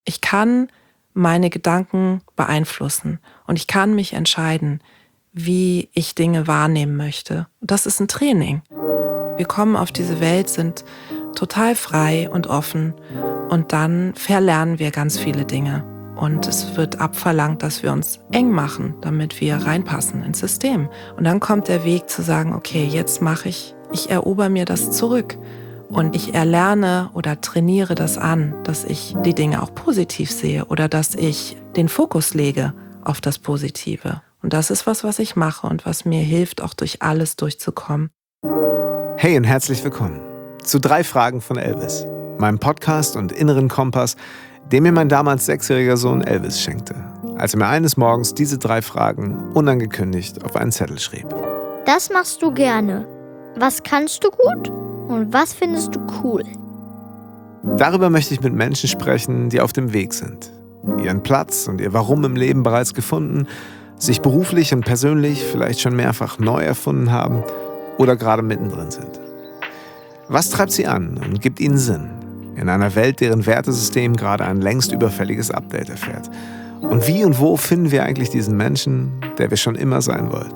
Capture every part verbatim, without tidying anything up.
Ich kann meine Gedanken beeinflussen und ich kann mich entscheiden, wie ich Dinge wahrnehmen möchte. Das ist ein Training. Wir kommen auf diese Welt, sind total frei und offen und dann verlernen wir ganz viele Dinge. Und es wird abverlangt, dass wir uns eng machen, damit wir reinpassen ins System. Und dann kommt der Weg zu sagen, okay, jetzt mache ich, ich erober mir das zurück. Und ich erlerne oder trainiere das an, dass ich die Dinge auch positiv sehe oder dass ich den Fokus lege auf das Positive. Und das ist was, was ich mache und was mir hilft, auch durch alles durchzukommen. Hey und herzlich willkommen zu drei Fragen von Elvis, meinem Podcast und inneren Kompass, den mir mein damals sechsjähriger Sohn Elvis schenkte, als er mir eines Morgens diese drei Fragen unangekündigt auf einen Zettel schrieb. Das machst du gerne. Was kannst du gut? Und was findest du cool? Darüber möchte ich mit Menschen sprechen, die auf dem Weg sind, ihren Platz und ihr Warum im Leben bereits gefunden, sich beruflich und persönlich vielleicht schon mehrfach neu erfunden haben oder gerade mittendrin sind. Was treibt sie an und gibt ihnen Sinn in einer Welt, deren Wertesystem gerade ein längst überfälliges Update erfährt? Und wie und wo finden wir eigentlich diesen Menschen, der wir schon immer sein wollten?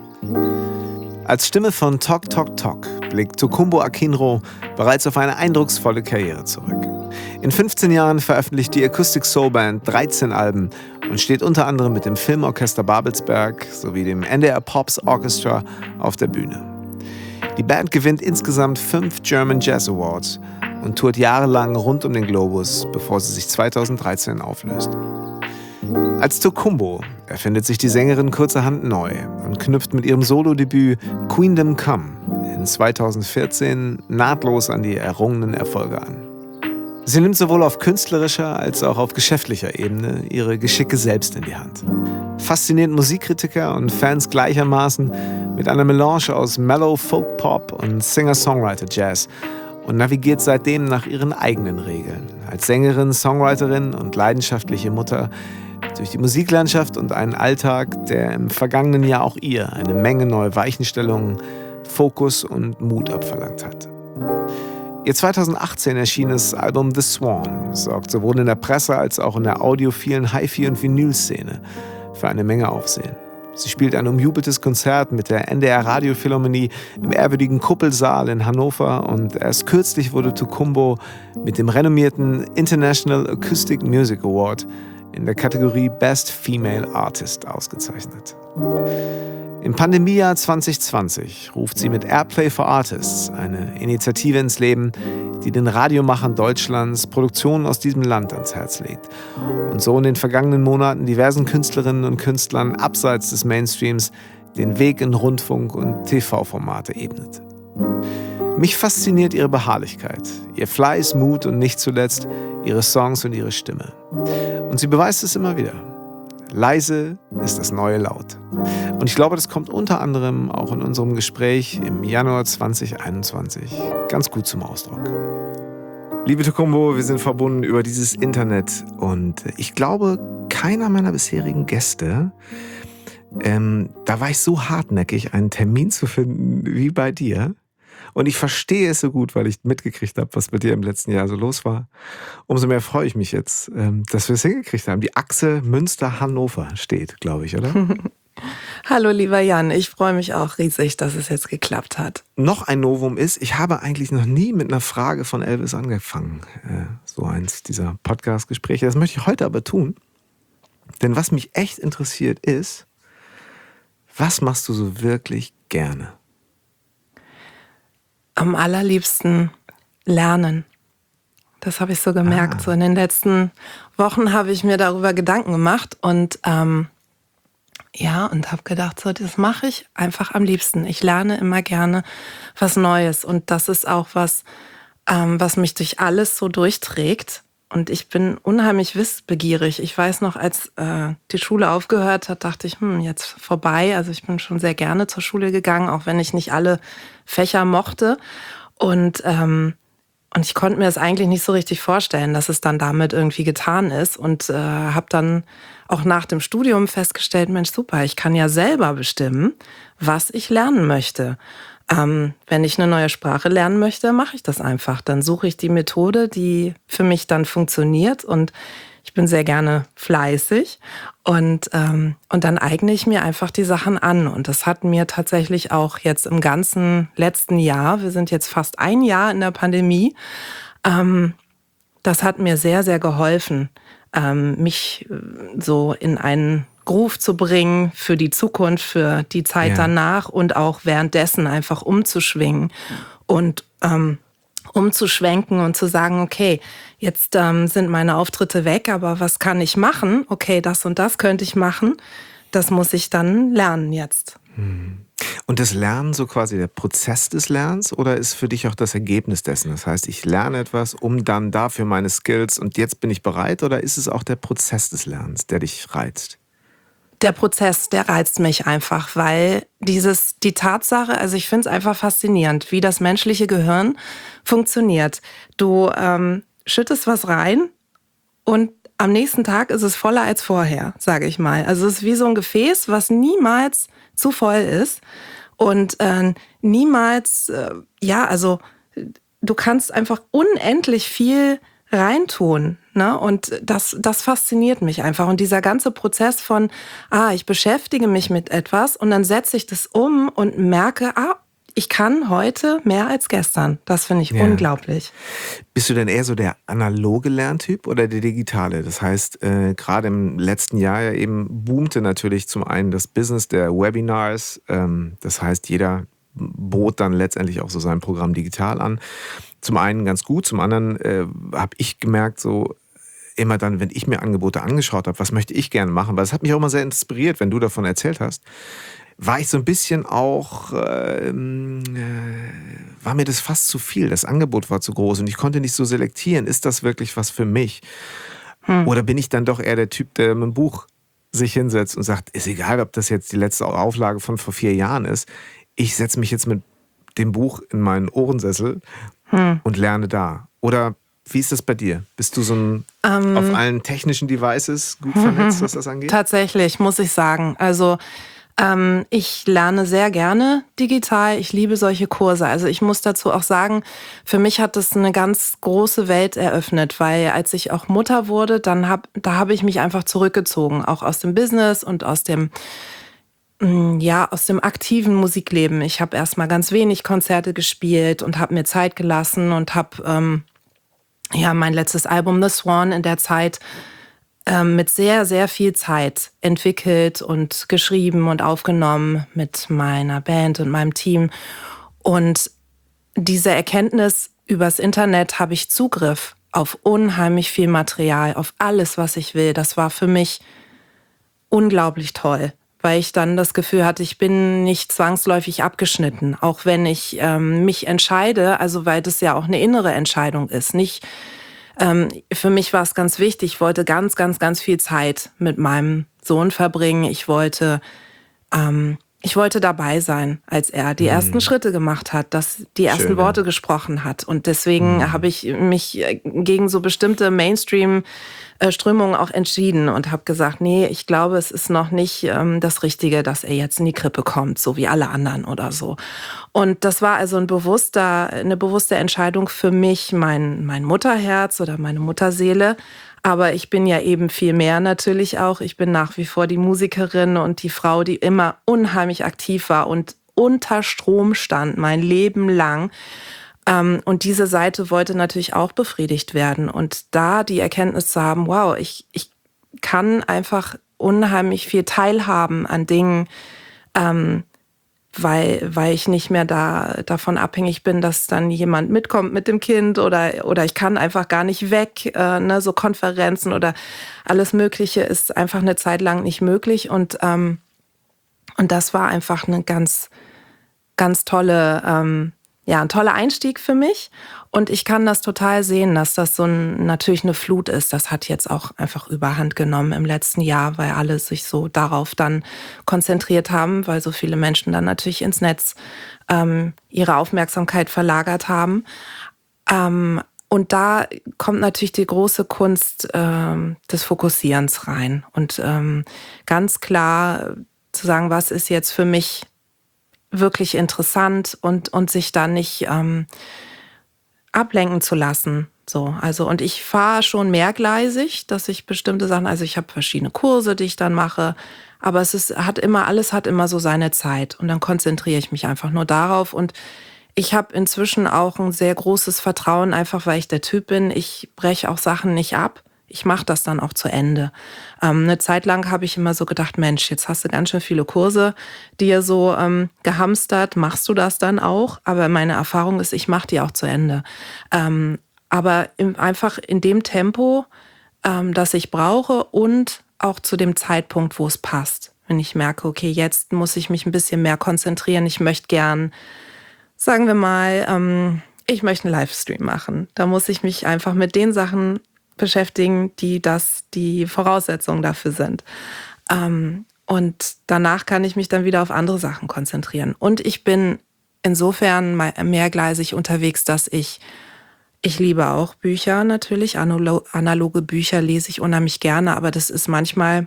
Als Stimme von Tok Tok Tok blickt Tokumbo Akinro bereits auf eine eindrucksvolle Karriere zurück. In fünfzehn Jahren veröffentlicht die Acoustic Soul Band dreizehn Alben und steht unter anderem mit dem Filmorchester Babelsberg sowie dem N D R Pops Orchestra auf der Bühne. Die Band gewinnt insgesamt fünf German Jazz Awards und tourt jahrelang rund um den Globus, bevor sie sich zweitausenddreizehn auflöst. Als Tokumbo erfindet sich die Sängerin kurzerhand neu und knüpft mit ihrem Solodebüt Queendom Come in zweitausendvierzehn nahtlos an die errungenen Erfolge an. Sie nimmt sowohl auf künstlerischer als auch auf geschäftlicher Ebene ihre Geschicke selbst in die Hand. Fasziniert Musikkritiker und Fans gleichermaßen mit einer Melange aus Mellow Folk Pop und Singer-Songwriter-Jazz und navigiert seitdem nach ihren eigenen Regeln. Als Sängerin, Songwriterin und leidenschaftliche Mutter durch die Musiklandschaft und einen Alltag, der im vergangenen Jahr auch ihr eine Menge neue Weichenstellungen, Fokus und Mut abverlangt hat. Ihr zweitausendachtzehn erschienenes Album The Swan sorgt sowohl in der Presse als auch in der audiophilen Hi-Fi- und Vinyl-Szene für eine Menge Aufsehen. Sie spielt ein umjubeltes Konzert mit der N D R Radiophilharmonie im ehrwürdigen Kuppelsaal in Hannover und erst kürzlich wurde Tokumbo mit dem renommierten International Acoustic Music Award in der Kategorie Best Female Artist ausgezeichnet. Im Pandemiejahr zwanzig zwanzig ruft sie mit Airplay for Artists eine Initiative ins Leben, die den Radiomachern Deutschlands Produktionen aus diesem Land ans Herz legt und so in den vergangenen Monaten diversen Künstlerinnen und Künstlern abseits des Mainstreams den Weg in Rundfunk- und T V-Formate ebnet. Mich fasziniert ihre Beharrlichkeit, ihr Fleiß, Mut und nicht zuletzt ihre Songs und ihre Stimme. Und sie beweist es immer wieder. Leise ist das neue Laut. Und ich glaube, das kommt unter anderem auch in unserem Gespräch im Januar zwanzig einundzwanzig ganz gut zum Ausdruck. Liebe Tokumbo, wir sind verbunden über dieses Internet und ich glaube, keiner meiner bisherigen Gäste, ähm, da war ich so hartnäckig, einen Termin zu finden wie bei dir. Und ich verstehe es so gut, weil ich mitgekriegt habe, was mit dir im letzten Jahr so los war. Umso mehr freue ich mich jetzt, dass wir es hingekriegt haben. Die Achse Münster-Hannover steht, glaube ich, oder? Hallo lieber Jan, ich freue mich auch riesig, dass es jetzt geklappt hat. Noch ein Novum ist, ich habe eigentlich noch nie mit einer Frage von Elvis angefangen. So eins dieser Podcast-Gespräche. Das möchte ich heute aber tun. Denn was mich echt interessiert ist, was machst du so wirklich gerne? Am allerliebsten lernen. Das habe ich so gemerkt. Ah. So in den letzten Wochen habe ich mir darüber Gedanken gemacht und ähm, ja, und habe gedacht, so, das mache ich einfach am liebsten. Ich lerne immer gerne was Neues und das ist auch was, ähm, was mich durch alles so durchträgt. Und ich bin unheimlich wissbegierig. Ich weiß noch, als äh, die Schule aufgehört hat, dachte ich, hm, jetzt vorbei. Also ich bin schon sehr gerne zur Schule gegangen, auch wenn ich nicht alle Fächer mochte. Und, ähm, und ich konnte mir das eigentlich nicht so richtig vorstellen, dass es dann damit irgendwie getan ist. Und äh, habe dann auch nach dem Studium festgestellt, Mensch, super, ich kann ja selber bestimmen, was ich lernen möchte. Ähm, wenn ich eine neue Sprache lernen möchte, mache ich das einfach. Dann suche ich die Methode, die für mich dann funktioniert und Ich bin sehr gerne fleißig und, ähm, und dann eigne ich mir einfach die Sachen an. Und das hat mir tatsächlich auch jetzt im ganzen letzten Jahr, wir sind jetzt fast ein Jahr in der Pandemie, ähm, das hat mir sehr, sehr geholfen, ähm, mich so in einen Groove zu bringen für die Zukunft, für die Zeit Ja. danach und auch währenddessen einfach umzuschwingen und ähm, umzuschwenken und zu sagen, okay, jetzt ähm, sind meine Auftritte weg, aber was kann ich machen? Okay, das und das könnte ich machen. Das muss ich dann lernen jetzt. Und das Lernen, so quasi der Prozess des Lernens, oder ist für dich auch das Ergebnis dessen? Das heißt, ich lerne etwas, um dann dafür meine Skills und jetzt bin ich bereit, oder ist es auch der Prozess des Lernens, der dich reizt? Der Prozess, der reizt mich einfach, weil dieses, die Tatsache, also ich finde es einfach faszinierend, wie das menschliche Gehirn funktioniert. Du ähm, schüttest was rein und am nächsten Tag ist es voller als vorher, sage ich mal. Also es ist wie so ein Gefäß, was niemals zu voll ist und äh, niemals, äh, ja, also du kannst einfach unendlich viel reintun, ne? Und das, das fasziniert mich einfach. Und dieser ganze Prozess von, ah, ich beschäftige mich mit etwas und dann setze ich das um und merke, ah, ich kann heute mehr als gestern. Das finde ich Ja. unglaublich. Bist du denn eher so der analoge Lerntyp oder der digitale? Das heißt, äh, gerade im letzten Jahr ja eben boomte natürlich zum einen das Business der Webinars. Ähm, das heißt, jeder bot dann letztendlich auch so sein Programm digital an. Zum einen ganz gut, zum anderen äh, habe ich gemerkt, so immer dann, wenn ich mir Angebote angeschaut habe, was möchte ich gerne machen, weil es hat mich auch immer sehr inspiriert, wenn du davon erzählt hast, war ich so ein bisschen auch, ähm, äh, war mir das fast zu viel. Das Angebot war zu groß und ich konnte nicht so selektieren, ist das wirklich was für mich? Hm. Oder bin ich dann doch eher der Typ, der mit dem Buch sich hinsetzt und sagt, ist egal, ob das jetzt die letzte Auflage von vor vier Jahren ist, ich setze mich jetzt mit dem Buch in meinen Ohrensessel hm. und lerne da. Oder wie ist das bei dir? Bist du so ein ähm, auf allen technischen Devices gut vernetzt, was das angeht? Tatsächlich, muss ich sagen. Also ähm, ich lerne sehr gerne digital. Ich liebe solche Kurse. Also ich muss dazu auch sagen, für mich hat das eine ganz große Welt eröffnet, weil als ich auch Mutter wurde, dann hab, da habe ich mich einfach zurückgezogen, auch aus dem Business und aus dem Ja, aus dem aktiven Musikleben. Ich habe erst mal ganz wenig Konzerte gespielt und habe mir Zeit gelassen und habe ähm, ja mein letztes Album The Swan in der Zeit ähm, mit sehr, sehr viel Zeit entwickelt und geschrieben und aufgenommen mit meiner Band und meinem Team. Und diese Erkenntnis übers Internet habe ich Zugriff auf unheimlich viel Material, auf alles, was ich will. Das war für mich unglaublich toll, weil ich dann das Gefühl hatte, ich bin nicht zwangsläufig abgeschnitten, auch wenn ich ähm, mich entscheide, also weil das ja auch eine innere Entscheidung ist. Nicht, ähm, für mich war es ganz wichtig, ich wollte ganz, ganz, ganz viel Zeit mit meinem Sohn verbringen. Ich wollte, ähm, ich wollte dabei sein, als er die ersten mhm. Schritte gemacht hat, dass die ersten Schön, Worte ja. gesprochen hat. Und deswegen mhm. habe ich mich gegen so bestimmte Mainstream Strömungen auch entschieden und habe gesagt, nee, ich glaube, es ist noch nicht ähm, das Richtige, dass er jetzt in die Krippe kommt, so wie alle anderen oder so. Und das war also ein bewusster, eine bewusste Entscheidung für mich, mein, mein Mutterherz oder meine Mutterseele. Aber ich bin ja eben viel mehr natürlich auch. Ich bin nach wie vor die Musikerin und die Frau, die immer unheimlich aktiv war und unter Strom stand, mein Leben lang. Und diese Seite wollte natürlich auch befriedigt werden. Und da die Erkenntnis zu haben, wow, ich, ich kann einfach unheimlich viel teilhaben an Dingen, ähm, weil, weil ich nicht mehr da davon abhängig bin, dass dann jemand mitkommt mit dem Kind oder, oder ich kann einfach gar nicht weg. Äh, ne, so Konferenzen oder alles Mögliche ist einfach eine Zeit lang nicht möglich. Und, ähm, und das war einfach eine ganz, ganz tolle ähm, Ja, ein toller Einstieg für mich und ich kann das total sehen, dass das so ein, natürlich eine Flut ist. Das hat jetzt auch einfach überhand genommen im letzten Jahr, weil alle sich so darauf dann konzentriert haben, weil so viele Menschen dann natürlich ins Netz ähm, ihre Aufmerksamkeit verlagert haben. Ähm, und da kommt natürlich die große Kunst ähm, des Fokussierens rein und ähm, ganz klar zu sagen, was ist jetzt für mich wirklich interessant und, und sich da nicht ähm, ablenken zu lassen, So, also und ich fahre schon mehrgleisig, dass ich bestimmte Sachen, also ich habe verschiedene Kurse, die ich dann mache, aber es ist, hat immer, alles hat immer so seine Zeit und dann konzentriere ich mich einfach nur darauf und ich habe inzwischen auch ein sehr großes Vertrauen, einfach weil ich der Typ bin. Ich breche auch Sachen nicht ab. Ich mache das dann auch zu Ende. Ähm, eine Zeit lang habe ich immer so gedacht, Mensch, jetzt hast du ganz schön viele Kurse dir so ähm, gehamstert. Machst du das dann auch? Aber meine Erfahrung ist, ich mache die auch zu Ende. Ähm, aber im, einfach in dem Tempo, ähm, das ich brauche und auch zu dem Zeitpunkt, wo es passt. Wenn ich merke, okay, jetzt muss ich mich ein bisschen mehr konzentrieren. Ich möchte gern, sagen wir mal, ähm, ich möchte einen Livestream machen. Da muss ich mich einfach mit den Sachen beschäftigen, die das die Voraussetzungen dafür sind. Ähm, und danach kann ich mich dann wieder auf andere Sachen konzentrieren. Und ich bin insofern mehrgleisig unterwegs, dass ich, ich liebe auch Bücher natürlich, analoge Bücher lese ich unheimlich gerne, aber das ist manchmal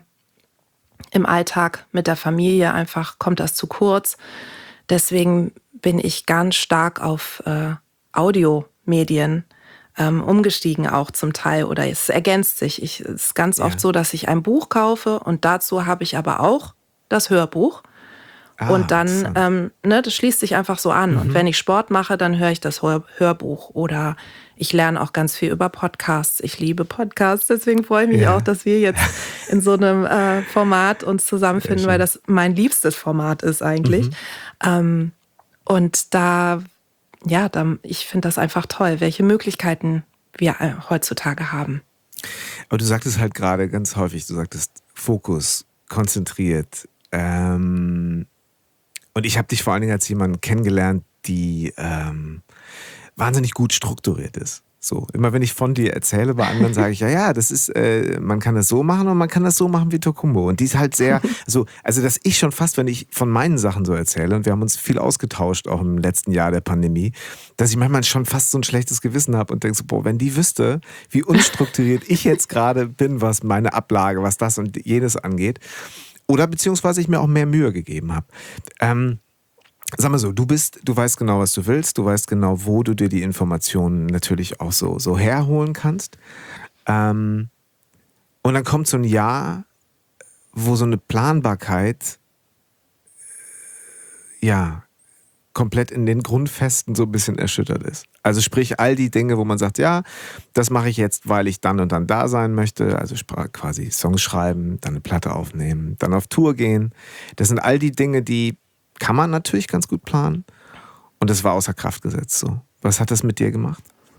im Alltag mit der Familie einfach, kommt das zu kurz. Deswegen bin ich ganz stark auf äh, Audiomedien ähm, umgestiegen auch zum Teil oder es ergänzt sich. Ich, es ist ganz ja. oft so, dass ich ein Buch kaufe und dazu habe ich aber auch das Hörbuch. Ah, und dann, ähm, ne, das schließt sich einfach so an. Mhm. Und wenn ich Sport mache, dann höre ich das Hör- Hörbuch oder ich lerne auch ganz viel über Podcasts. Ich liebe Podcasts, deswegen freue ich mich ja. auch, dass wir jetzt in so einem äh, Format uns zusammenfinden, weil das mein liebstes Format ist eigentlich. Mhm. Ähm, und da, ja, da, ich finde das einfach toll, welche Möglichkeiten wir äh, heutzutage haben. Aber du sagtest halt gerade ganz häufig, du sagtest Fokus, konzentriert. Ähm, und ich habe dich vor allen Dingen als jemanden kennengelernt, die ähm, wahnsinnig gut strukturiert ist. So, immer wenn ich von dir erzähle, bei anderen sage ich, ja, ja, das ist, äh, man kann das so machen und man kann das so machen wie Tokumbo. Und die ist halt sehr, so, also dass ich schon fast, wenn ich von meinen Sachen so erzähle, und wir haben uns viel ausgetauscht, auch im letzten Jahr der Pandemie, dass ich manchmal schon fast so ein schlechtes Gewissen habe und denke so, boah, wenn die wüsste, wie unstrukturiert ich jetzt gerade bin, was meine Ablage, was das und jenes angeht, oder beziehungsweise ich mir auch mehr Mühe gegeben habe. Ähm, Sag mal so, du bist, du weißt genau, was du willst, du weißt genau, wo du dir die Informationen natürlich auch so, so herholen kannst. Ähm, und dann kommt so ein Jahr, wo so eine Planbarkeit ja komplett in den Grundfesten so ein bisschen erschüttert ist. Also sprich all die Dinge, wo man sagt, ja, das mache ich jetzt, weil ich dann und dann da sein möchte. Also quasi Songs schreiben, dann eine Platte aufnehmen, dann auf Tour gehen. Das sind all die Dinge, die kann man natürlich ganz gut planen. Und das war außer Kraft gesetzt so. Was hat das mit dir gemacht?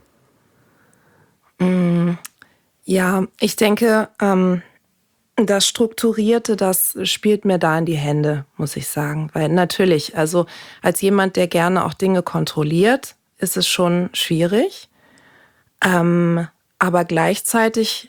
Ja, ich denke, ähm, das Strukturierte, das spielt mir da in die Hände, muss ich sagen. Weil natürlich, also als jemand, der gerne auch Dinge kontrolliert, ist es schon schwierig. Ähm, aber gleichzeitig,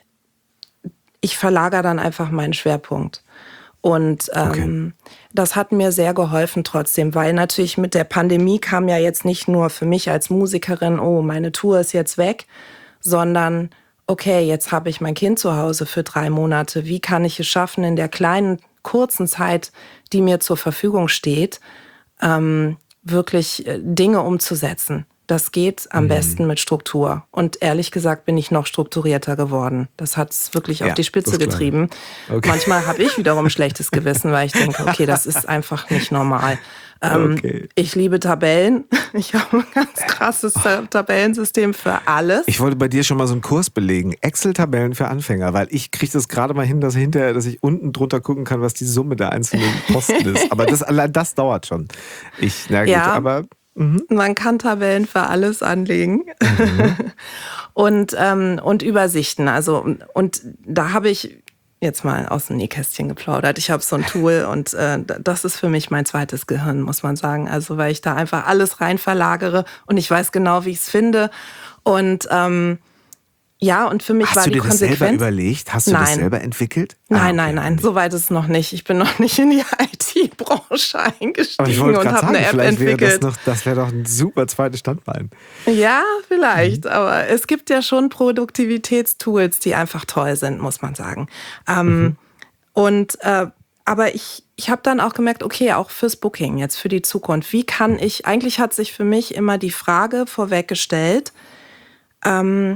ich verlagere dann einfach meinen Schwerpunkt. Und ähm, okay. das hat mir sehr geholfen trotzdem, weil natürlich mit der Pandemie kam ja jetzt nicht nur für mich als Musikerin, oh, meine Tour ist jetzt weg, sondern okay, jetzt habe ich mein Kind zu Hause für drei Monate. Wie kann ich es schaffen, in der kleinen, kurzen Zeit, die mir zur Verfügung steht, ähm, wirklich Dinge umzusetzen? Das geht am mhm. besten mit Struktur. Und ehrlich gesagt bin ich noch strukturierter geworden. Das hat es wirklich ja, auf die Spitze getrieben. Okay. Manchmal habe ich wiederum ein schlechtes Gewissen, weil ich denke, okay, das ist einfach nicht normal. Ähm, okay. Ich liebe Tabellen. Ich habe ein ganz krasses Tabellensystem für alles. Ich wollte bei dir schon mal so einen Kurs belegen. Excel-Tabellen für Anfänger, weil ich kriege das gerade mal hin, dass hinterher, dass ich unten drunter gucken kann, was die Summe der einzelnen Posten ist. Aber das allein das dauert schon. Ich, na gut, ja. aber Mhm. Man kann Tabellen für alles anlegen mhm. und, ähm, und Übersichten. Also, und da habe ich jetzt mal aus dem Nähkästchen geplaudert. Ich habe so ein Tool und äh, das ist für mich mein zweites Gehirn, muss man sagen. Also weil ich da einfach alles rein verlagere und ich weiß genau, wie ich es finde. Und ähm, ja, und für mich Hast war die Konsequenz... Hast du dir das selber überlegt? Hast du nein. das selber entwickelt? Nein, ah, okay. nein, nein, so weit ist es noch nicht. Ich bin noch nicht in die I T-Branche eingestiegen und habe eine App vielleicht entwickelt. Wäre das noch, das wäre doch ein super zweites Standbein. Ja, vielleicht, mhm. aber es gibt ja schon Produktivitätstools, die einfach toll sind, muss man sagen. Ähm, mhm. Und äh, aber ich, ich habe dann auch gemerkt, okay, auch fürs Booking jetzt, für die Zukunft, wie kann ich, eigentlich hat sich für mich immer die Frage vorweggestellt, ähm,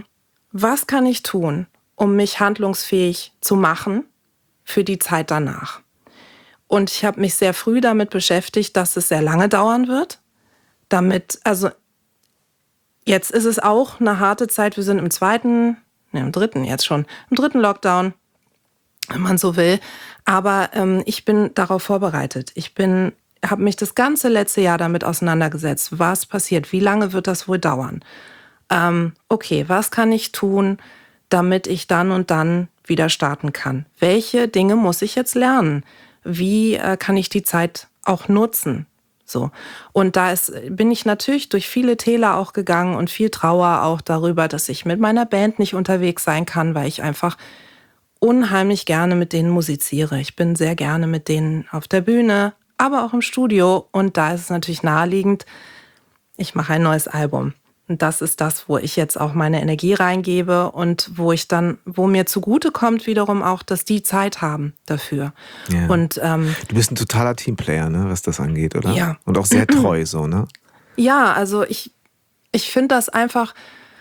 was kann ich tun, um mich handlungsfähig zu machen für die Zeit danach? Und ich habe mich sehr früh damit beschäftigt, dass es sehr lange dauern wird. Damit, also jetzt ist es auch eine harte Zeit. Wir sind im zweiten, ne, im dritten jetzt schon, im dritten Lockdown, wenn man so will. Aber ähm, ich bin darauf vorbereitet. Ich bin, habe mich das ganze letzte Jahr damit auseinandergesetzt. Was passiert? Wie lange wird das wohl dauern? Ähm, okay, was kann ich tun, damit ich dann und dann wieder starten kann? Welche Dinge muss ich jetzt lernen? Wie äh, kann ich die Zeit auch nutzen? So. Und da ist, bin ich natürlich durch viele Täler auch gegangen und viel Trauer auch darüber, dass ich mit meiner Band nicht unterwegs sein kann, weil ich einfach unheimlich gerne mit denen musiziere. Ich bin sehr gerne mit denen auf der Bühne, aber auch im Studio. Und da ist es natürlich naheliegend, ich mache ein neues Album. Und das ist das, wo ich jetzt auch meine Energie reingebe und wo ich dann, wo mir zugute kommt wiederum auch, dass die Zeit haben dafür. Ja. Und ähm, du bist ein totaler Teamplayer, ne, was das angeht, oder? Ja. Und auch sehr treu, so, ne? Ja, also ich, ich finde das einfach,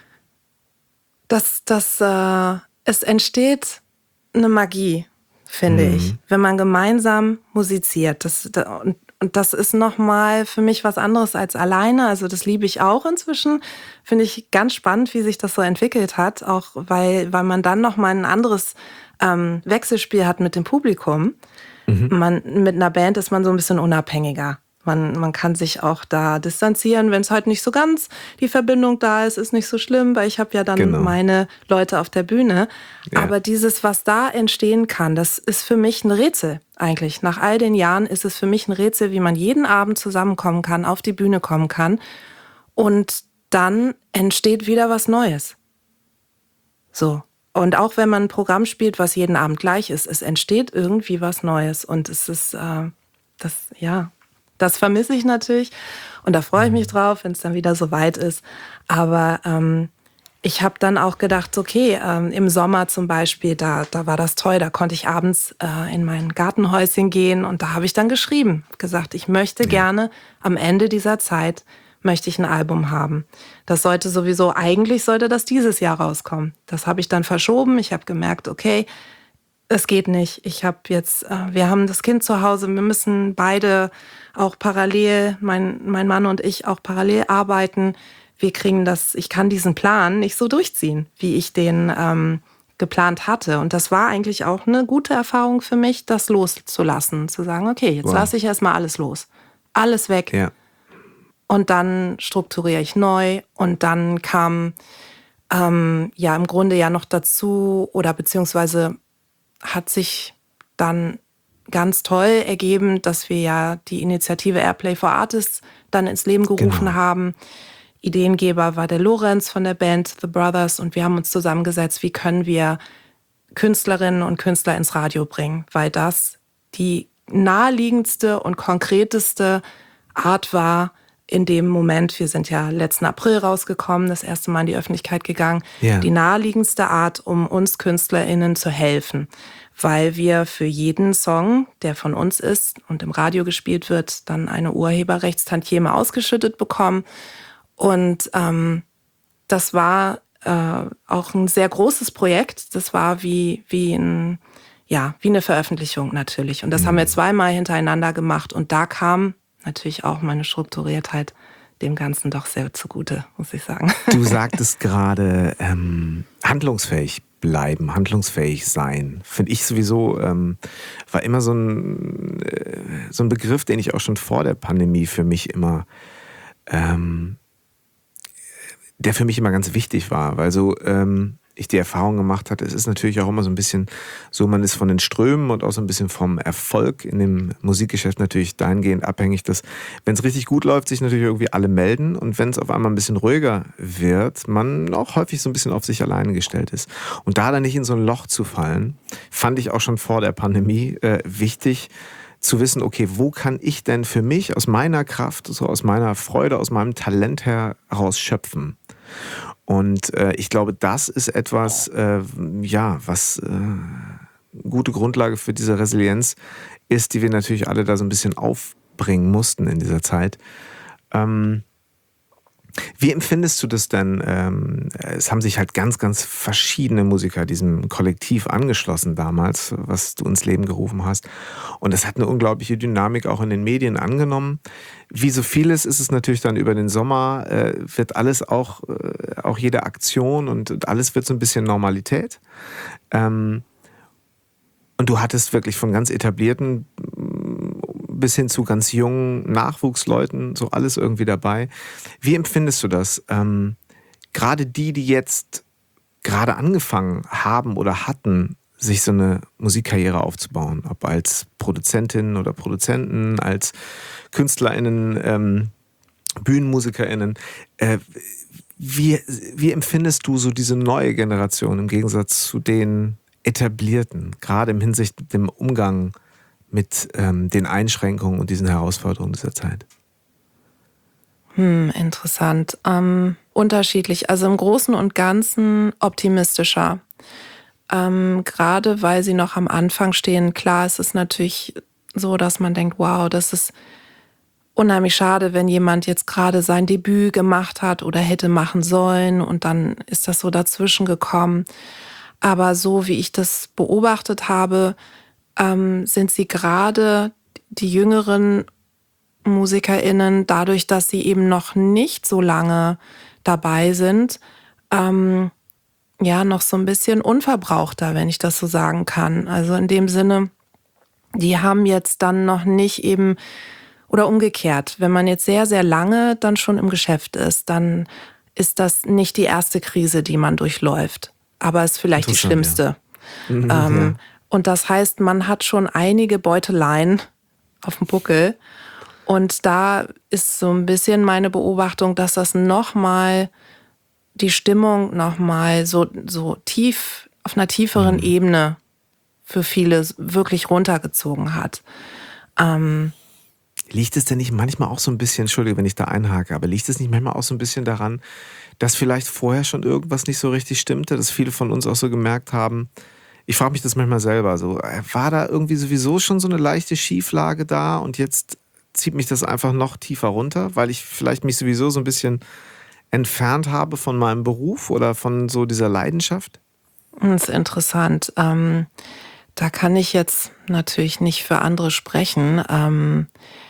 dass, dass äh, es entsteht eine Magie, finde Mhm. ich, wenn man gemeinsam musiziert. Das, da, und, und das ist nochmal für mich was anderes als alleine. Also das liebe ich auch inzwischen. Finde ich ganz spannend, wie sich das so entwickelt hat, auch weil, weil man dann nochmal ein anderes ähm, Wechselspiel hat mit dem Publikum. Mhm. Man, mit einer Band ist man so ein bisschen unabhängiger. Man, man kann sich auch da distanzieren, wenn es halt nicht so ganz die Verbindung da ist, ist nicht so schlimm, weil ich habe ja dann Genau. meine Leute auf der Bühne. Ja. Aber dieses, was da entstehen kann, das ist für mich ein Rätsel eigentlich. Nach all den Jahren ist es für mich ein Rätsel, wie man jeden Abend zusammenkommen kann, auf die Bühne kommen kann und dann entsteht wieder was Neues. So. Und auch wenn man ein Programm spielt, was jeden Abend gleich ist, es entsteht irgendwie was Neues und es ist, äh, das, ja... Das vermisse ich natürlich und da freue ich mich drauf, wenn es dann wieder so weit ist. Aber ähm, ich habe dann auch gedacht, okay, ähm, im Sommer zum Beispiel, da, da war das toll, da konnte ich abends äh, in mein Gartenhäuschen gehen und da habe ich dann geschrieben, gesagt, ich möchte gerne am Ende dieser Zeit, möchte ich ein Album haben. Das sollte sowieso, eigentlich sollte das dieses Jahr rauskommen. Das habe ich dann verschoben, ich habe gemerkt, okay, es geht nicht. Ich habe jetzt, äh, wir haben das Kind zu Hause, wir müssen beide auch parallel, mein, mein Mann und ich auch parallel arbeiten. Wir kriegen das, ich kann diesen Plan nicht so durchziehen, wie ich den ähm, geplant hatte. Und das war eigentlich auch eine gute Erfahrung für mich, das loszulassen. Zu sagen, okay, jetzt wow. lasse ich erstmal alles los. Alles weg. Ja. Und dann strukturiere ich neu. Und dann kam ähm, ja im Grunde ja noch dazu, oder beziehungsweise hat sich dann ganz toll ergeben, dass wir ja die Initiative Airplay for Artists dann ins Leben gerufen genau. haben. Ideengeber war der Lorenz von der Band The Brothers und wir haben uns zusammengesetzt, wie können wir Künstlerinnen und Künstler ins Radio bringen, weil das die naheliegendste und konkreteste Art war in dem Moment, wir sind ja letzten April rausgekommen, das erste Mal in die Öffentlichkeit gegangen, ja. die naheliegendste Art, um uns KünstlerInnen zu helfen, weil wir für jeden Song, der von uns ist und im Radio gespielt wird, dann eine Urheberrechtstantieme ausgeschüttet bekommen. Und ähm, das war äh, auch ein sehr großes Projekt. Das war wie, wie, ein, ja, wie eine Veröffentlichung natürlich. Und das mhm. haben wir zweimal hintereinander gemacht. Und da kam natürlich auch meine Strukturiertheit dem Ganzen doch sehr zugute, muss ich sagen. Du sagtest gerade, ähm, handlungsfähig bleiben, handlungsfähig sein. Finde ich sowieso, ähm, war immer so ein, äh, so ein Begriff, den ich auch schon vor der Pandemie für mich immer, ähm, der für mich immer ganz wichtig war, weil so ähm, ich die Erfahrung gemacht hatte, es ist natürlich auch immer so ein bisschen so, man ist von den Strömen und auch so ein bisschen vom Erfolg in dem Musikgeschäft natürlich dahingehend abhängig, dass, wenn es richtig gut läuft, sich natürlich irgendwie alle melden und wenn es auf einmal ein bisschen ruhiger wird, man auch häufig so ein bisschen auf sich alleine gestellt ist. Und da dann nicht in so ein Loch zu fallen, fand ich auch schon vor der Pandemie äh, wichtig, zu wissen, okay, wo kann ich denn für mich aus meiner Kraft, so aus meiner Freude, aus meinem Talent heraus schöpfen? Und äh, ich glaube, das ist etwas, äh, ja, was äh, gute Grundlage für diese Resilienz ist, die wir natürlich alle da so ein bisschen aufbringen mussten in dieser Zeit. Ähm, Wie empfindest du das denn? Ähm, es haben sich halt ganz, ganz verschiedene Musiker diesem Kollektiv angeschlossen damals, was du ins Leben gerufen hast. Und es hat eine unglaubliche Dynamik auch in den Medien angenommen. Wie so vieles ist es natürlich dann über den Sommer, äh, wird alles auch, äh, auch jede Aktion und, und alles wird so ein bisschen Normalität. Ähm, und du hattest wirklich von ganz etablierten bis hin zu ganz jungen Nachwuchsleuten, so alles irgendwie dabei. Wie empfindest du das? Ähm, gerade die, die jetzt gerade angefangen haben oder hatten, sich so eine Musikkarriere aufzubauen, ob als Produzentin oder Produzenten, als KünstlerInnen, ähm, BühnenmusikerInnen. Äh, wie, wie empfindest du so diese neue Generation im Gegensatz zu den etablierten, gerade im Hinsicht mit dem Umgang mit ähm, den Einschränkungen und diesen Herausforderungen dieser Zeit? Hm, interessant. Ähm, unterschiedlich. Also im Großen und Ganzen optimistischer. Ähm, gerade weil sie noch am Anfang stehen. Klar, es ist natürlich so, dass man denkt, wow, das ist unheimlich schade, wenn jemand jetzt gerade sein Debüt gemacht hat oder hätte machen sollen und dann ist das so dazwischen gekommen. Aber so wie ich das beobachtet habe, ähm, sind sie gerade die jüngeren MusikerInnen, dadurch, dass sie eben noch nicht so lange dabei sind, ähm, ja, noch so ein bisschen unverbrauchter, wenn ich das so sagen kann. Also in dem Sinne, die haben jetzt dann noch nicht eben, oder umgekehrt, wenn man jetzt sehr, sehr lange dann schon im Geschäft ist, dann ist das nicht die erste Krise, die man durchläuft, aber ist vielleicht die schlimmste. Ja. Mhm, ähm, ja. Und das heißt, man hat schon einige Beuteleien auf dem Buckel. Und da ist so ein bisschen meine Beobachtung, dass das nochmal die Stimmung nochmal so, so tief, auf einer tieferen mhm. Ebene für viele wirklich runtergezogen hat. Ähm, liegt es denn nicht manchmal auch so ein bisschen, Entschuldige, wenn ich da einhake, aber liegt es nicht manchmal auch so ein bisschen daran, dass vielleicht vorher schon irgendwas nicht so richtig stimmte, dass viele von uns auch so gemerkt haben, ich frage mich das manchmal selber so, war da irgendwie sowieso schon so eine leichte Schieflage da und jetzt zieht mich das einfach noch tiefer runter, weil ich vielleicht mich sowieso so ein bisschen entfernt habe von meinem Beruf oder von so dieser Leidenschaft? Das ist interessant. Ähm, da kann ich jetzt natürlich nicht für andere sprechen. Ähm,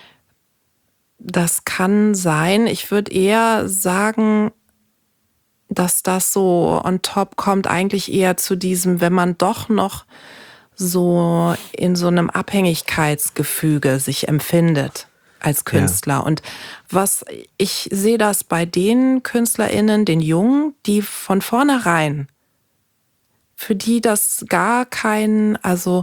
das kann sein. Ich würde eher sagen, dass das so on top kommt, eigentlich eher zu diesem, wenn man doch noch so in so einem Abhängigkeitsgefüge sich empfindet als Künstler. Ja. Und was ich sehe das bei den KünstlerInnen, den Jungen, die von vornherein, für die das gar kein, also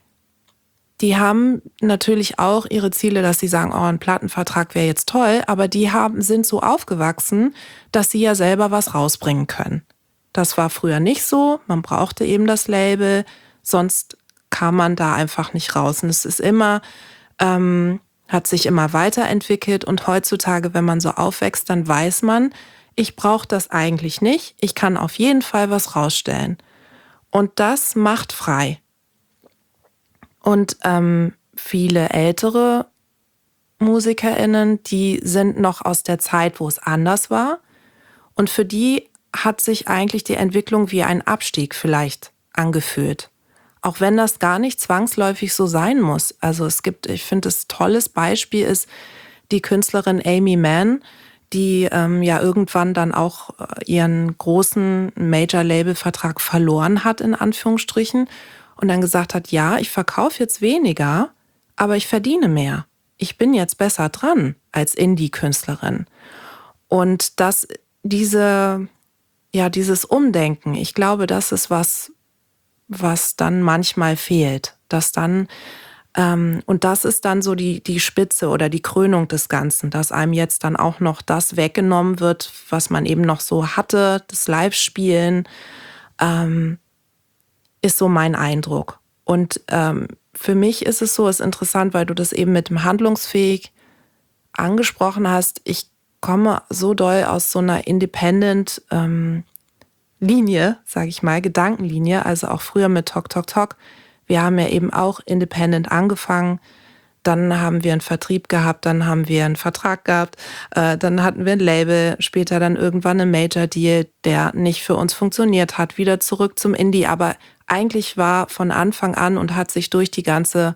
die haben natürlich auch ihre Ziele, dass sie sagen, oh, ein Plattenvertrag wäre jetzt toll, aber die haben, sind so aufgewachsen, dass sie ja selber was rausbringen können. Das war früher nicht so, man brauchte eben das Label, sonst kam man da einfach nicht raus. Und es ist immer, ähm, hat sich immer weiterentwickelt und heutzutage, wenn man so aufwächst, dann weiß man, ich brauche das eigentlich nicht, ich kann auf jeden Fall was rausstellen. Und das macht frei. Und ähm, viele ältere MusikerInnen, die sind noch aus der Zeit, wo es anders war. Und für die hat sich eigentlich die Entwicklung wie ein Abstieg vielleicht angefühlt. Auch wenn das gar nicht zwangsläufig so sein muss. Also es gibt, ich finde, das tolles Beispiel ist die Künstlerin Aimee Mann, die ähm, ja irgendwann dann auch ihren großen Major-Label-Vertrag verloren hat, in Anführungsstrichen. Und dann gesagt hat, ja, ich verkaufe jetzt weniger, aber ich verdiene mehr. Ich bin jetzt besser dran als Indie-Künstlerin. Und das, diese, ja, dieses Umdenken, ich glaube, das ist was, was dann manchmal fehlt. Dass dann, ähm, und das ist dann so die, die Spitze oder die Krönung des Ganzen, dass einem jetzt dann auch noch das weggenommen wird, was man eben noch so hatte, das Live-Spielen, ähm, ist so mein Eindruck. Und ähm, für mich ist es so, ist interessant, weil du das eben mit dem handlungsfähig angesprochen hast. Ich komme so doll aus so einer Independent ähm, Linie, sage ich mal, Gedankenlinie, also auch früher mit Tok Tok Tok. Wir haben ja eben auch Independent angefangen. dann haben wir einen Vertrieb gehabt, dann haben wir einen Vertrag gehabt, äh, dann hatten wir ein Label, später dann irgendwann einen Major-Deal, der nicht für uns funktioniert hat, wieder zurück zum Indie. Aber eigentlich war von Anfang an und hat sich durch die ganze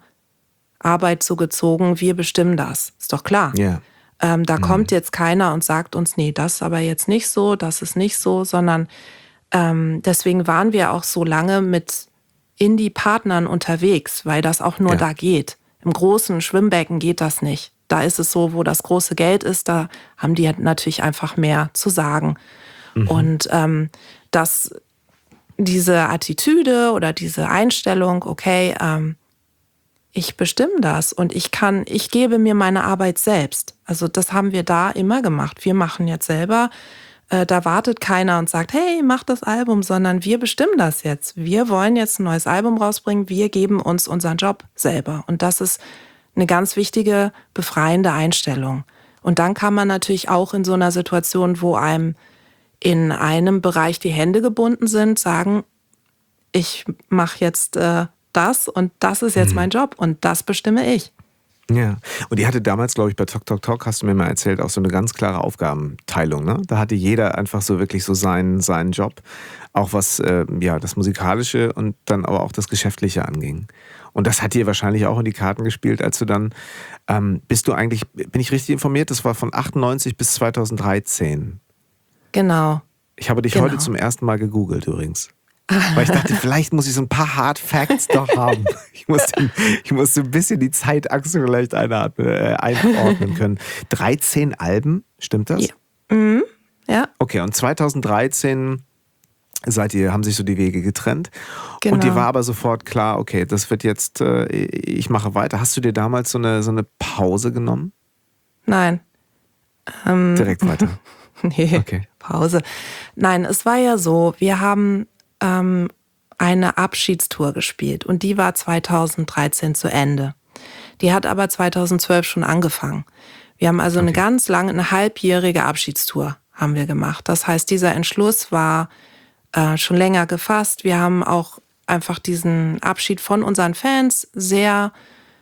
Arbeit so gezogen, wir bestimmen das. Ist doch klar. Ja. Ähm, da Mhm. kommt jetzt keiner und sagt uns, nee, das ist aber jetzt nicht so, das ist nicht so, sondern ähm, deswegen waren wir auch so lange mit Indie-Partnern unterwegs, weil das auch nur Ja. da geht. Im großen Schwimmbecken geht das nicht. Da ist es so, wo das große Geld ist, da haben die natürlich einfach mehr zu sagen. Mhm. Und ähm, das, diese Attitüde oder diese Einstellung, okay, ähm, ich bestimme das und ich kann, ich gebe mir meine Arbeit selbst. Also das haben wir da immer gemacht. Wir machen jetzt selber, äh, da wartet keiner und sagt, hey, mach das Album, sondern wir bestimmen das jetzt. Wir wollen jetzt ein neues Album rausbringen, wir geben uns unseren Job selber. Und das ist eine ganz wichtige, befreiende Einstellung. Und dann kann man natürlich auch in so einer Situation, wo einem in einem Bereich die Hände gebunden sind, sagen, ich mache jetzt äh, das und das ist jetzt mein Job und das bestimme ich. Ja, und ihr hattet damals, glaube ich, bei Talk Talk Talk, hast du mir mal erzählt, auch so eine ganz klare Aufgabenteilung, ne? Da hatte jeder einfach so wirklich so seinen, seinen Job, auch was äh, ja, das Musikalische und dann aber auch das Geschäftliche anging. Und das hat dir wahrscheinlich auch in die Karten gespielt, als du dann, ähm, bist du eigentlich, bin ich richtig informiert, das war von achtundneunzig bis zweitausenddreizehn. Genau. Ich habe dich Genau. heute zum ersten Mal gegoogelt übrigens. Weil ich dachte, vielleicht muss ich so ein paar Hard Facts doch haben. Ich muss, den, ich muss so ein bisschen die Zeitachse vielleicht einatmen, äh, einordnen können. dreizehn Alben, stimmt das? Ja. Mhm. Ja. Okay, und zweitausenddreizehn seid ihr, haben sich so die Wege getrennt. Genau. Und dir war aber sofort klar, okay, das wird jetzt, äh, ich mache weiter. Hast du dir damals so eine, so eine Pause genommen? Nein. Ähm, Direkt weiter. nee, Okay. Pause. Nein, es war ja so, wir haben ähm, eine Abschiedstour gespielt und die war zweitausenddreizehn zu Ende. Die hat aber zweitausendzwölf schon angefangen. Wir haben also eine Okay. ganz lange, eine halbjährige Abschiedstour haben wir gemacht. Das heißt, dieser Entschluss war äh, schon länger gefasst. Wir haben auch einfach diesen Abschied von unseren Fans sehr,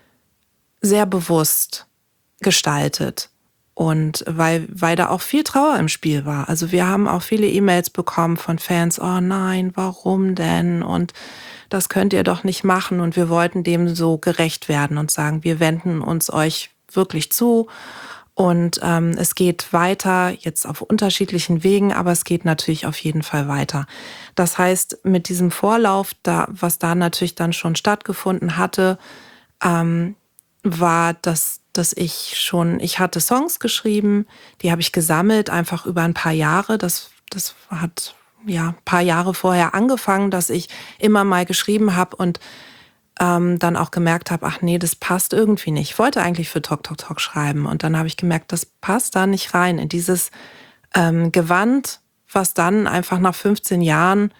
sehr bewusst gestaltet. Und weil, weil da auch viel Trauer im Spiel war. Also wir haben auch viele E-Mails bekommen von Fans, oh nein, warum denn? Und das könnt ihr doch nicht machen. Und wir wollten dem so gerecht werden und sagen, wir wenden uns euch wirklich zu. Und ähm, es geht weiter, jetzt auf unterschiedlichen Wegen, aber es geht natürlich auf jeden Fall weiter. Das heißt, mit diesem Vorlauf, da, was da natürlich dann schon stattgefunden hatte, ähm, war, dass, dass ich schon, ich hatte Songs geschrieben, die habe ich gesammelt, einfach über ein paar Jahre. Das, das hat ja ein paar Jahre vorher angefangen, dass ich immer mal geschrieben habe und ähm, dann auch gemerkt habe, ach nee, das passt irgendwie nicht. Ich wollte eigentlich für Talk Talk Talk schreiben und dann habe ich gemerkt, das passt da nicht rein in dieses ähm, Gewand, was dann einfach nach fünfzehn Jahren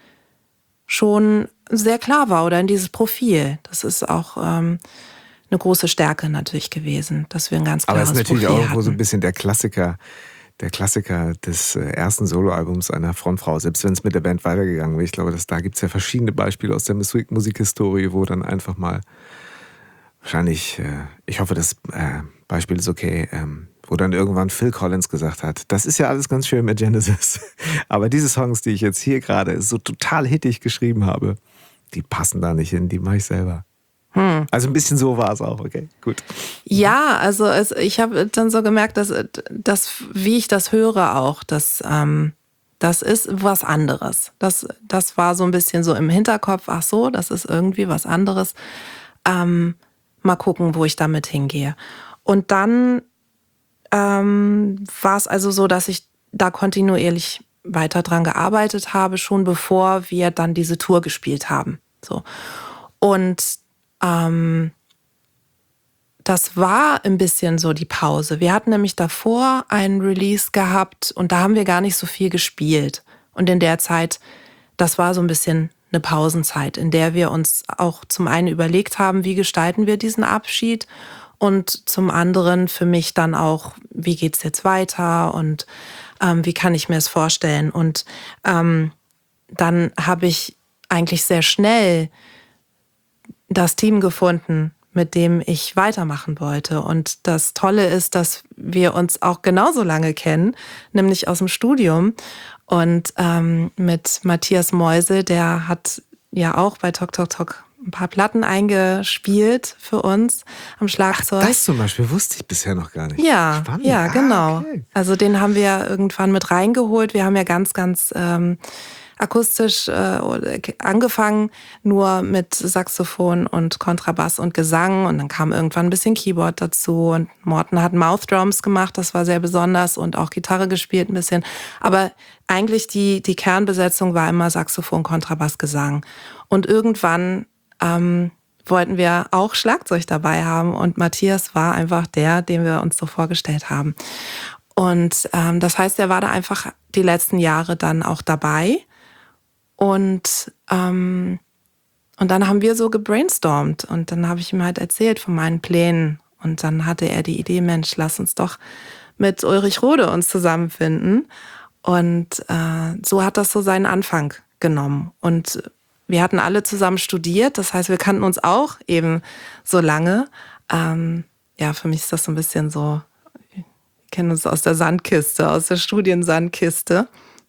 schon sehr klar war oder in dieses Profil. Das ist auch ähm, eine große Stärke natürlich gewesen, dass wir ein ganz Aber klares es ist natürlich Profil auch irgendwo so ein hatten. bisschen der Klassiker, der Klassiker des äh, ersten Soloalbums einer Frontfrau, selbst wenn es mit der Band weitergegangen wäre. Ich glaube, dass, da gibt es ja verschiedene Beispiele aus der Musik Musikhistorie, wo dann einfach mal wahrscheinlich, äh, ich hoffe, das äh, Beispiel ist okay, ähm, wo dann irgendwann Phil Collins gesagt hat, das ist ja alles ganz schön mit Genesis, aber diese Songs, die ich jetzt hier gerade so total hittig geschrieben habe, die passen da nicht hin, die mache ich selber. Hm. Also ein bisschen so war es auch, okay, gut. Ja, also es, ich habe dann so gemerkt, dass, dass wie ich das höre auch, dass ähm, das ist was anderes. Das, das war so ein bisschen so im Hinterkopf, ach so, das ist irgendwie was anderes. Ähm, mal gucken, wo ich damit hingehe. Und dann ähm, war es also so, dass ich da kontinuierlich weiter dran gearbeitet habe, schon bevor wir dann diese Tour gespielt haben. So. Und Ähm, das war ein bisschen so die Pause. Wir hatten nämlich davor einen Release gehabt und da haben wir gar nicht so viel gespielt. Und in der Zeit, das war so ein bisschen eine Pausenzeit, in der wir uns auch zum einen überlegt haben, wie gestalten wir diesen Abschied und zum anderen für mich dann auch, wie geht's jetzt weiter und ähm, wie kann ich mir es vorstellen. Und ähm, dann habe ich eigentlich sehr schnell das Team gefunden, mit dem ich weitermachen wollte. Und das Tolle ist, dass wir uns auch genauso lange kennen, nämlich aus dem Studium. Und ähm, mit Matthias Meusel, der hat ja auch bei Tok Tok Tok ein paar Platten eingespielt für uns am Schlagzeug. Ach, das zum Beispiel wusste ich bisher noch gar nicht. Ja, Spannend. ja, genau. Ah, okay. Also den haben wir irgendwann mit reingeholt. Wir haben ja ganz, ganz ähm, akustisch äh, angefangen, nur mit Saxophon und Kontrabass und Gesang. Und dann kam irgendwann ein bisschen Keyboard dazu. Und Morten hat Mouth Drums gemacht, das war sehr besonders. Und auch Gitarre gespielt ein bisschen. Aber eigentlich die, die Kernbesetzung war immer Saxophon, Kontrabass, Gesang. Und irgendwann ähm, wollten wir auch Schlagzeug dabei haben. Und Matthias war einfach der, den wir uns so vorgestellt haben. Und ähm, das heißt, er war da einfach die letzten Jahre dann auch dabei. Und, ähm, und dann haben wir so gebrainstormt und dann habe ich ihm halt erzählt von meinen Plänen. Und dann hatte er die Idee, Mensch, lass uns doch mit Ulrich Rode uns zusammenfinden. Und äh, so hat das so seinen Anfang genommen. Und wir hatten alle zusammen studiert, das heißt, wir kannten uns auch eben so lange. Ähm, ja, für mich ist das so ein bisschen so, wir kennen uns aus der Sandkiste, aus der Studiensandkiste.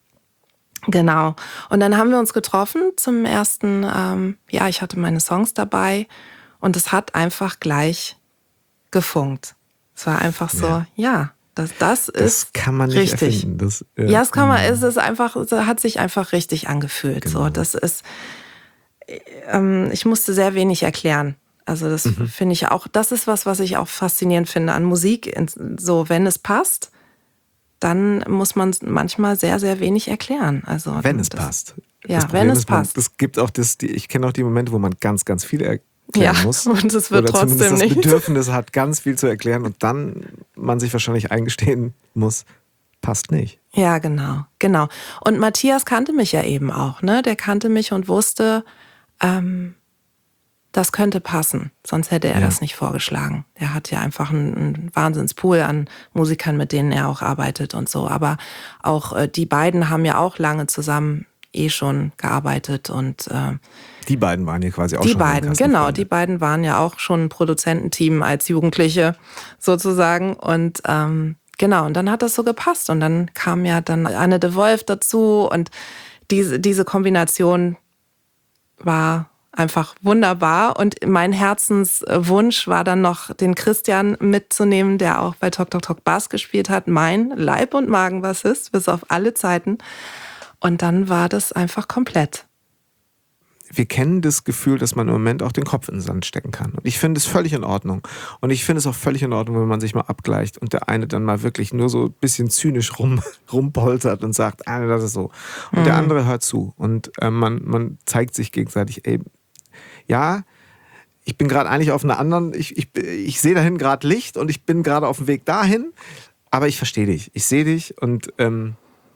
Genau. Und dann haben wir uns getroffen zum ersten, ähm, ja, ich hatte meine Songs dabei und es hat einfach gleich gefunkt. Es war einfach so, ja, ja das, das ist das kann man nicht richtig. Erfinden. Das, äh, ja, das kann man, es ist einfach, es hat sich einfach richtig angefühlt. Genau. So, das ist, ähm, ich musste sehr wenig erklären. Also das mhm. finde ich auch, das ist was, was ich auch faszinierend finde an Musik. So, wenn es passt, dann muss man manchmal sehr, sehr wenig erklären. Also wenn es das, passt. Ja, das wenn es ist, man, passt. Es gibt auch das, die, ich kenne auch die Momente, wo man ganz, ganz viel erklären ja, muss. Und es wird oder trotzdem zumindest nicht. das Bedürfnis hat, ganz viel zu erklären und dann man sich wahrscheinlich eingestehen muss, passt nicht. Ja, genau, genau. Und Matthias kannte mich ja eben auch, ne? Der kannte mich und wusste, ähm, das könnte passen, sonst hätte er ja. das nicht vorgeschlagen. Er hat ja einfach einen, einen Wahnsinnspool an Musikern, mit denen er auch arbeitet und so. Aber auch äh, die beiden haben ja auch lange zusammen eh schon gearbeitet. Und äh, die beiden waren ja quasi auch die schon beiden, genau, die beiden waren ja auch schon ein Produzententeam als Jugendliche sozusagen. Und ähm, genau, und dann hat das so gepasst. Und dann kam ja dann Anne de Wolf dazu und diese, diese Kombination war einfach wunderbar. Und mein Herzenswunsch war dann noch, den Christian mitzunehmen, der auch bei Tok Tok Tok Bass gespielt hat. Mein Leib- und Magenbassist bis auf alle Zeiten. Und dann war das einfach komplett. Wir kennen das Gefühl, dass man im Moment auch den Kopf in den Sand stecken kann. Und ich finde es völlig in Ordnung. Und ich finde es auch völlig in Ordnung, wenn man sich mal abgleicht und der eine dann mal wirklich nur so ein bisschen zynisch rum, rumpoltert und sagt, ah, das ist so. Und mhm. der andere hört zu. Und äh, man, man zeigt sich gegenseitig, ey, ja, ich bin gerade eigentlich auf einer anderen, ich, ich, ich sehe dahin gerade Licht und ich bin gerade auf dem Weg dahin, aber ich verstehe dich, ich sehe dich und ähm,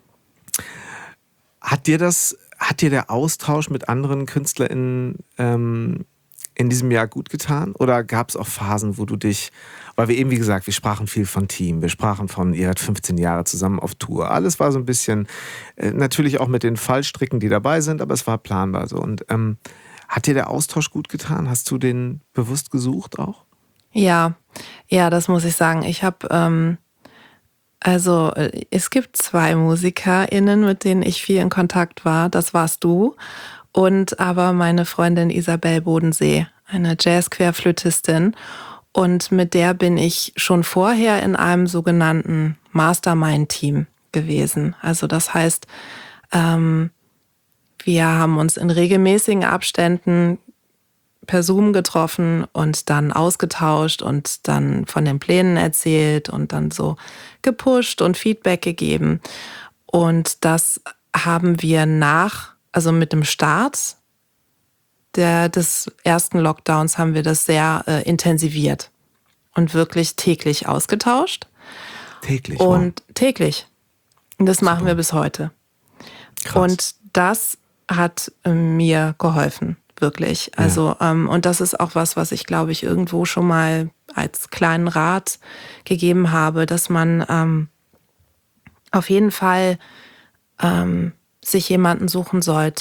hat dir das, hat dir der Austausch mit anderen KünstlerInnen ähm, in diesem Jahr gut getan? Oder gab es auch Phasen, wo du dich, weil wir eben, wie gesagt, wir sprachen viel von Team, wir sprachen von, ihr habt fünfzehn Jahre zusammen auf Tour, alles war so ein bisschen, äh, natürlich auch mit den Fallstricken, die dabei sind, aber es war planbar so und ähm, hat dir der Austausch gut getan? Hast du den bewusst gesucht auch? Ja, ja, das muss ich sagen. Ich habe, ähm, also es gibt zwei MusikerInnen, mit denen ich viel in Kontakt war. Das warst du und aber meine Freundin Isabel Bodensee, eine Jazz-Querflötistin. Und mit der bin ich schon vorher in einem sogenannten Mastermind-Team gewesen. Also das heißt, ähm, wir haben uns in regelmäßigen Abständen per Zoom getroffen und dann ausgetauscht und dann von den Plänen erzählt und dann so gepusht und Feedback gegeben. Und das haben wir nach, also mit dem Start der, des ersten Lockdowns haben wir das sehr äh, intensiviert und wirklich täglich ausgetauscht. Täglich? Und wow. täglich. Und das Super. machen wir bis heute. Krass. Und das hat mir geholfen, wirklich. Also, ja. ähm, und das ist auch was, was ich, glaube ich, irgendwo schon mal als kleinen Rat gegeben habe, dass man ähm, auf jeden Fall ähm, sich jemanden suchen sollte,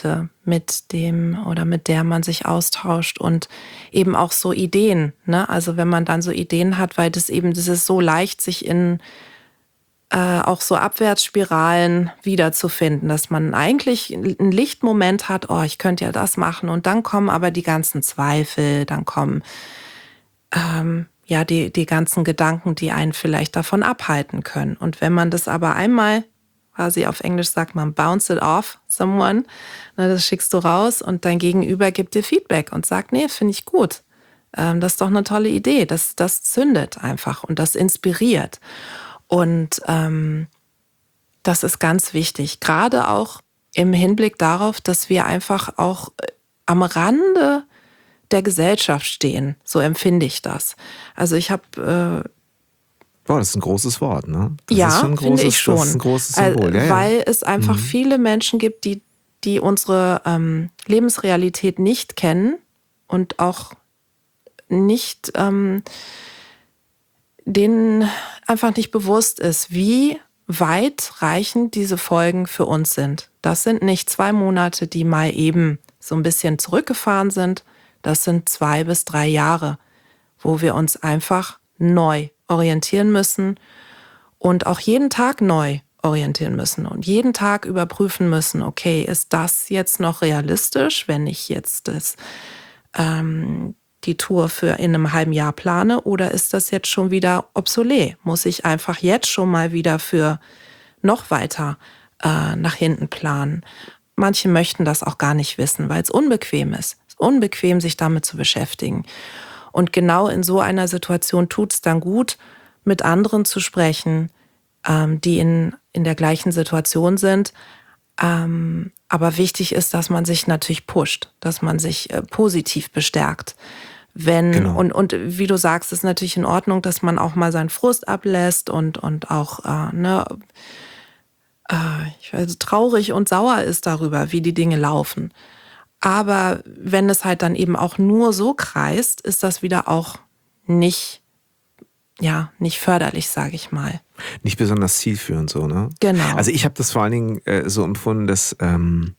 mit dem oder mit der man sich austauscht und eben auch so Ideen, ne? Also wenn man dann so Ideen hat, weil das eben, das ist so leicht, sich in äh, auch so Abwärtsspiralen wiederzufinden, dass man eigentlich einen Lichtmoment hat, oh, ich könnte ja das machen und dann kommen aber die ganzen Zweifel, dann kommen ähm, ja die, die ganzen Gedanken, die einen vielleicht davon abhalten können. Und wenn man das aber einmal, quasi auf Englisch sagt man, bounce it off someone, ne, das schickst du raus und dein Gegenüber gibt dir Feedback und sagt, nee, finde ich gut. Ähm, das ist doch eine tolle Idee. Das, das zündet einfach und das inspiriert. Und ähm, das ist ganz wichtig, gerade auch im Hinblick darauf, dass wir einfach auch am Rande der Gesellschaft stehen. So empfinde ich das. Also ich habe... Äh, Boah, das ist ein großes Wort, ne? Das ja, ist schon ein großes, finde ich schon. Das ist ein großes Symbol. Äh, ja, weil ja. es einfach mhm. viele Menschen gibt, die, die unsere ähm, Lebensrealität nicht kennen und auch nicht... Ähm, denen einfach nicht bewusst ist, wie weitreichend diese Folgen für uns sind. Das sind nicht zwei Monate, die mal eben so ein bisschen zurückgefahren sind. Das sind zwei bis drei Jahre, wo wir uns einfach neu orientieren müssen und auch jeden Tag neu orientieren müssen und jeden Tag überprüfen müssen, okay, ist das jetzt noch realistisch, wenn ich jetzt das ähm, die Tour für in einem halben Jahr plane, oder ist das jetzt schon wieder obsolet? Muss ich einfach jetzt schon mal wieder für noch weiter äh, nach hinten planen? Manche möchten das auch gar nicht wissen, weil es unbequem ist. Es ist unbequem, sich damit zu beschäftigen. Und genau in so einer Situation tut es dann gut, mit anderen zu sprechen, ähm, die in, in der gleichen Situation sind. Ähm, aber wichtig ist, dass man sich natürlich pusht, dass man sich äh, positiv bestärkt. Wenn, genau. und, und wie du sagst, ist natürlich in Ordnung, dass man auch mal seinen Frust ablässt und, und auch äh, ne, äh, ich weiß, traurig und sauer ist darüber, wie die Dinge laufen. Aber wenn es halt dann eben auch nur so kreist, ist das wieder auch nicht, ja, nicht förderlich, sage ich mal. Nicht besonders zielführend so, ne? Genau. Also ich habe das vor allen Dingen äh, so empfunden, dass... Ähm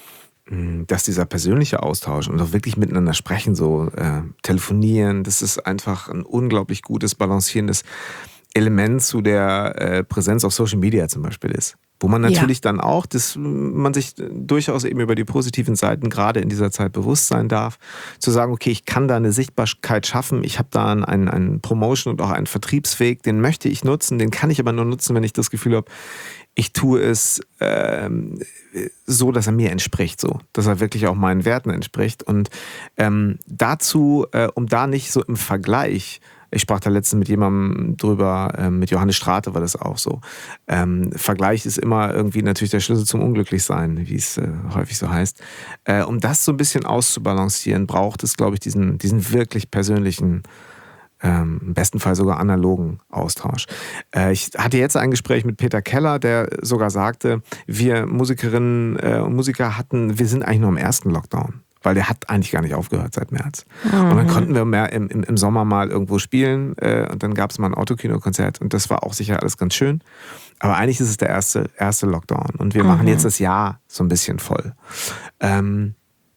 dass dieser persönliche Austausch und auch wirklich miteinander sprechen, so äh, telefonieren, das ist einfach ein unglaublich gutes, balancierendes Element zu der äh, Präsenz auf Social Media zum Beispiel ist. Wo man natürlich ja. dann auch, dass man sich durchaus eben über die positiven Seiten gerade in dieser Zeit bewusst sein darf, zu sagen, okay, ich kann da eine Sichtbarkeit schaffen, ich habe da einen, einen Promotion- und auch einen Vertriebsweg, den möchte ich nutzen, den kann ich aber nur nutzen, wenn ich das Gefühl habe, ich tue es ähm, so, dass er mir entspricht, so, dass er wirklich auch meinen Werten entspricht. Und ähm, dazu, äh, um da nicht so im Vergleich, ich sprach da letztens mit jemandem drüber, äh, mit Johannes Strate war das auch so. Ähm, Vergleich ist immer irgendwie natürlich der Schlüssel zum Unglücklichsein, wie es äh, häufig so heißt. Äh, um das so ein bisschen auszubalancieren, braucht es, glaube ich, diesen, diesen wirklich persönlichen, Ähm, im besten Fall sogar analogen Austausch. Äh, ich hatte jetzt ein Gespräch mit Peter Keller, der sogar sagte, wir Musikerinnen äh, und Musiker hatten, wir sind eigentlich nur im ersten Lockdown, weil der hat eigentlich gar nicht aufgehört seit März. Mhm. Und dann konnten wir mehr im, im, im Sommer mal irgendwo spielen äh, und dann gab es mal ein Autokino-Konzert und das war auch sicher alles ganz schön. Aber eigentlich ist es der erste, erste Lockdown und wir mhm. machen jetzt das Jahr so ein bisschen voll. Ähm,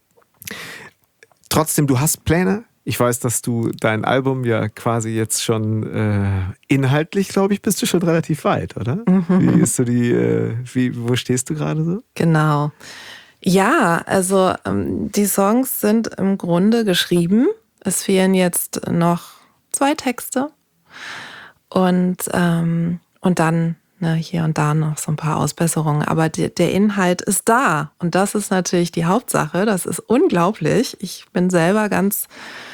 trotzdem, du hast Pläne? Ich weiß, dass du dein Album ja quasi jetzt schon äh, inhaltlich, glaube ich, bist du schon relativ weit, oder? Mhm. Wie ist so die, äh, wie, wo stehst du gerade so? Genau. Ja, also ähm, die Songs sind im Grunde geschrieben. Es fehlen jetzt noch zwei Texte und, ähm, und dann ne, hier und da noch so ein paar Ausbesserungen. Aber die, der Inhalt ist da und das ist natürlich die Hauptsache. Das ist unglaublich. Ich bin selber ganz...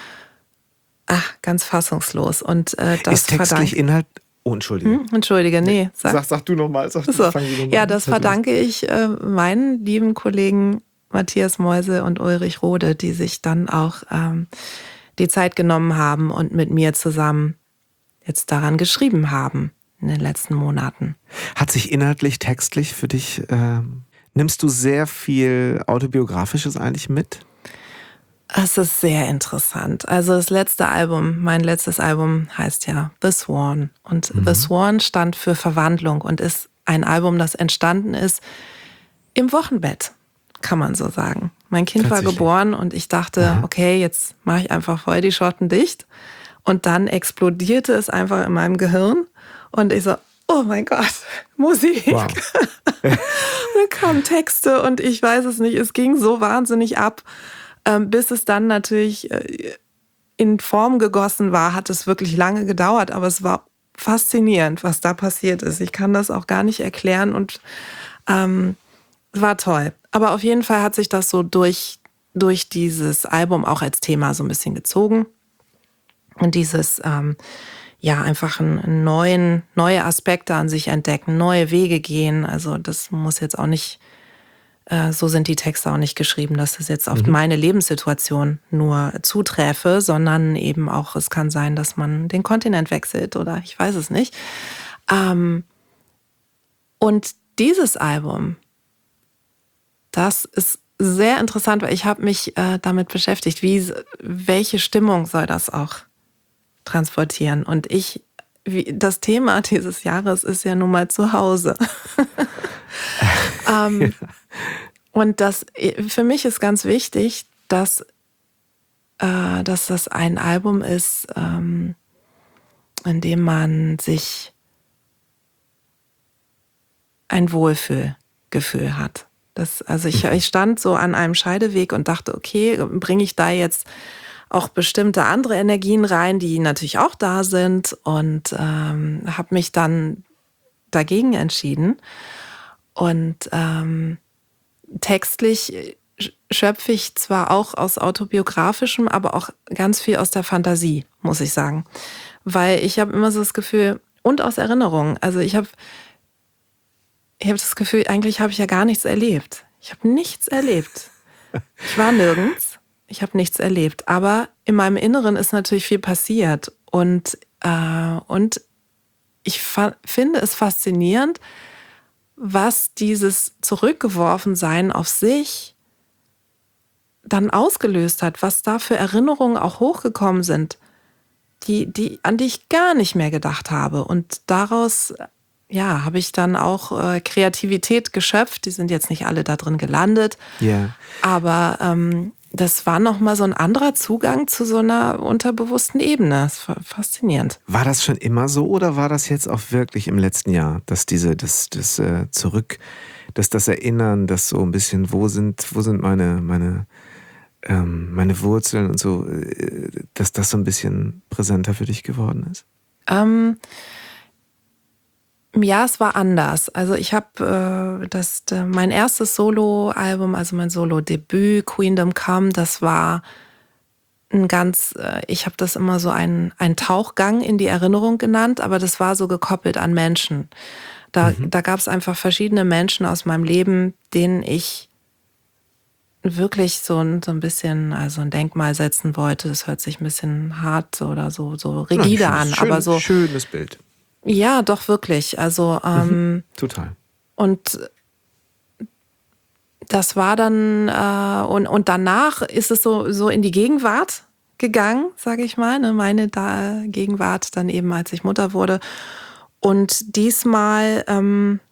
Ach, ganz fassungslos. Und, äh, das ist textlich Inhalt... Oh, entschuldige. Hm, entschuldige, nee. Sag, sag, sag du nochmal. So. Ja, das verdanke ich äh, meinen lieben Kollegen Matthias Meusel und Ulrich Rode, die sich dann auch ähm, die Zeit genommen haben und mit mir zusammen jetzt daran geschrieben haben in den letzten Monaten. Hat sich inhaltlich, textlich für dich... Äh, nimmst du sehr viel Autobiografisches eigentlich mit? Es ist sehr interessant. Also das letzte Album, mein letztes Album heißt ja The Swan. Und mhm. The Swan stand für Verwandlung und ist ein Album, das entstanden ist im Wochenbett, kann man so sagen. Mein Kind war geboren und ich dachte, Aha. okay, jetzt mache ich einfach voll die Schotten dicht. Und dann explodierte es einfach in meinem Gehirn. Und ich so, oh mein Gott, Musik. Wow. Dann kamen Texte und ich weiß es nicht, es ging so wahnsinnig ab, bis es dann natürlich in Form gegossen war, hat es wirklich lange gedauert, aber es war faszinierend, was da passiert ist. Ich kann das auch gar nicht erklären und ähm, war toll. Aber auf jeden Fall hat sich das so durch, durch dieses Album auch als Thema so ein bisschen gezogen. Und dieses, ähm, ja, einfach einen neuen, neue Aspekte an sich entdecken, neue Wege gehen. Also das muss jetzt auch nicht, äh, so sind die Texte auch nicht geschrieben, dass es jetzt auf mhm. meine Lebenssituation nur zuträfe, sondern eben auch, es kann sein, dass man den Kontinent wechselt oder ich weiß es nicht. Ähm, und dieses Album, das ist sehr interessant, weil ich habe mich äh, damit beschäftigt, wie, welche Stimmung soll das auch transportieren. Und ich, wie, das Thema dieses Jahres ist ja nun mal zu Hause. ähm, ja. Und das, für mich ist ganz wichtig, dass, äh, dass das ein Album ist, ähm, in dem man sich ein Wohlfühlgefühl hat. Das, also ich, ich stand so an einem Scheideweg und dachte, okay, bringe ich da jetzt auch bestimmte andere Energien rein, die natürlich auch da sind, und ähm, habe mich dann dagegen entschieden. Und ähm, textlich schöpfe ich zwar auch aus autobiografischem, aber auch ganz viel aus der Fantasie, muss ich sagen. Weil ich habe immer so das Gefühl, und aus Erinnerungen, also ich habe ich habe das Gefühl, eigentlich habe ich ja gar nichts erlebt. Ich habe nichts erlebt. Ich war nirgends. Ich habe nichts erlebt, aber in meinem Inneren ist natürlich viel passiert und, äh, und ich fa- finde es faszinierend, was dieses Zurückgeworfensein auf sich dann ausgelöst hat, was da für Erinnerungen auch hochgekommen sind, die, die, an die ich gar nicht mehr gedacht habe. Und daraus ja, habe ich dann auch äh, Kreativität geschöpft. Die sind jetzt nicht alle da drin gelandet, yeah. aber ähm, das war nochmal so ein anderer Zugang zu so einer unterbewussten Ebene. Das war faszinierend. War das schon immer so oder war das jetzt auch wirklich im letzten Jahr, dass diese, das, das äh, Zurück, dass das Erinnern, das so ein bisschen, wo sind, wo sind meine, meine, ähm, meine Wurzeln und so, äh, dass das so ein bisschen präsenter für dich geworden ist? Ähm, Ja, es war anders. Also ich habe äh, das de, mein erstes Solo-Album, also mein Solo-Debüt, Queendom Come, das war ein ganz, äh, ich habe das immer so einen, einen Tauchgang in die Erinnerung genannt, aber das war so gekoppelt an Menschen. Da, mhm. da gab es einfach verschiedene Menschen aus meinem Leben, denen ich wirklich so ein, so ein bisschen, also ein Denkmal setzen wollte. Das hört sich ein bisschen hart oder so, so rigide ja, an, schön, aber so schönes Bild. Ja, doch, wirklich. Also, ähm, mhm, total. Und das war dann, äh, und, und danach ist es so, so in die Gegenwart gegangen, sage ich mal, ne? Meine da Gegenwart dann eben, als ich Mutter wurde. Und diesmal ähm,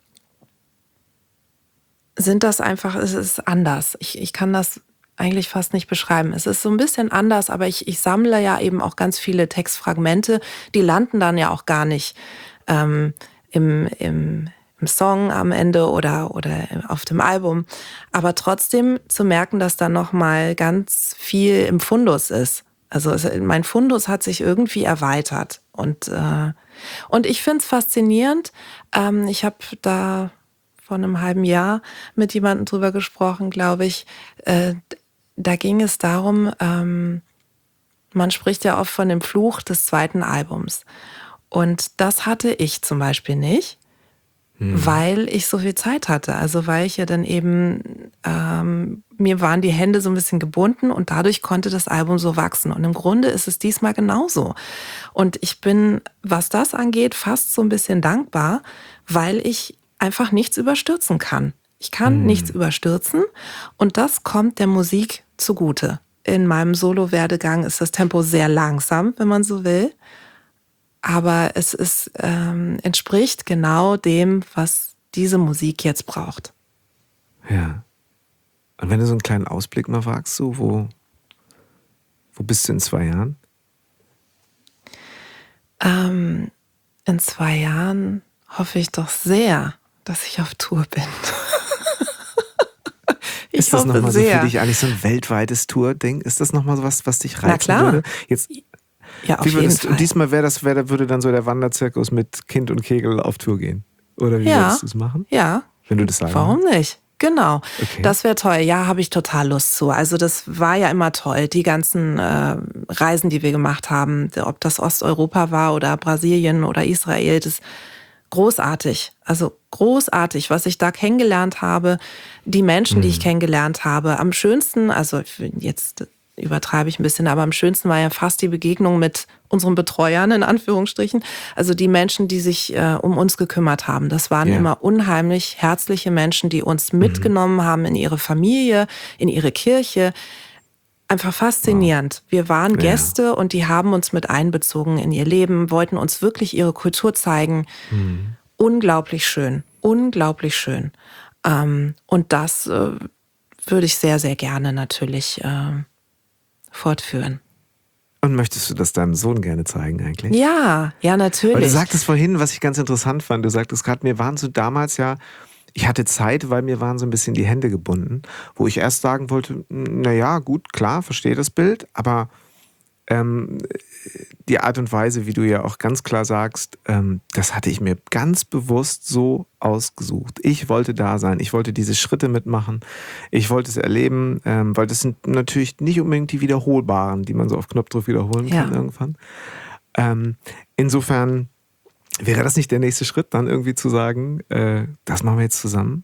sind das einfach, es ist anders. Ich, ich kann das eigentlich fast nicht beschreiben. Es ist so ein bisschen anders, aber ich, ich sammle ja eben auch ganz viele Textfragmente, die landen dann ja auch gar nicht ähm, im, im, im Song am Ende oder, oder auf dem Album. Aber trotzdem zu merken, dass da nochmal ganz viel im Fundus ist. Also es, mein Fundus hat sich irgendwie erweitert. Und, äh, und ich finde es faszinierend. Ähm, ich habe da vor einem halben Jahr mit jemandem drüber gesprochen, glaube ich. Äh, da ging es darum, ähm, man spricht ja oft von dem Fluch des zweiten Albums. Und das hatte ich zum Beispiel nicht, hm. weil ich so viel Zeit hatte. Also weil ich ja dann eben, ähm, mir waren die Hände so ein bisschen gebunden und dadurch konnte das Album so wachsen. Und im Grunde ist es diesmal genauso. Und ich bin, was das angeht, fast so ein bisschen dankbar, weil ich einfach nichts überstürzen kann. Ich kann hm. nichts überstürzen und das kommt der Musik zugute. In meinem Solo-Werdegang ist das Tempo sehr langsam, wenn man so will. Aber es ist, ähm, entspricht genau dem, was diese Musik jetzt braucht. Ja. Und wenn du so einen kleinen Ausblick mal wagst, so, wo, wo bist du in zwei Jahren? Ähm, in zwei Jahren hoffe ich doch sehr, dass ich auf Tour bin. ich Ist das hoffe nochmal so sehr. für dich eigentlich so ein weltweites Tour-Ding? Ist das nochmal so was, was dich reizen Na klar. würde? Jetzt, Ja, auf wie jeden würdest, Fall. Und diesmal wäre das, wär, würde dann so der Wanderzirkus mit Kind und Kegel auf Tour gehen? Oder wie Ja. würdest du es machen? Ja, Wenn du das sagen warum willst? nicht? Genau, Okay. das wäre toll. Ja, habe ich total Lust zu. Also das war ja immer toll, die ganzen äh, Reisen, die wir gemacht haben, ob das Osteuropa war oder Brasilien oder Israel, das ist großartig. Also großartig, was ich da kennengelernt habe, die Menschen, die ich kennengelernt habe. Am schönsten, also jetzt übertreibe ich ein bisschen, aber am schönsten war ja fast die Begegnung mit unseren Betreuern, in Anführungsstrichen. Also die Menschen, die sich äh, um uns gekümmert haben. Das waren Ja. immer unheimlich herzliche Menschen, die uns mitgenommen haben in ihre Familie, in ihre Kirche. Einfach faszinierend. Wir waren Ja. Gäste und die haben uns mit einbezogen in ihr Leben, wollten uns wirklich ihre Kultur zeigen. Mhm. Unglaublich schön, unglaublich schön. Ähm, und das äh, würde ich sehr, sehr gerne natürlich äh, fortführen. Und möchtest du das deinem Sohn gerne zeigen eigentlich? Ja, ja, natürlich. Weil du sagtest vorhin, was ich ganz interessant fand, du sagtest gerade, mir waren so damals ja, ich hatte Zeit, weil mir waren so ein bisschen die Hände gebunden, wo ich erst sagen wollte, naja, gut, klar, verstehe das Bild, aber ähm, die Art und Weise, wie du ja auch ganz klar sagst, ähm, das hatte ich mir ganz bewusst so ausgesucht. Ich wollte da sein, ich wollte diese Schritte mitmachen, ich wollte es erleben, ähm, weil das sind natürlich nicht unbedingt die wiederholbaren, die man so auf Knopfdruck wiederholen kann Ja. irgendwann. Ähm, insofern wäre das nicht der nächste Schritt, dann irgendwie zu sagen, äh, das machen wir jetzt zusammen?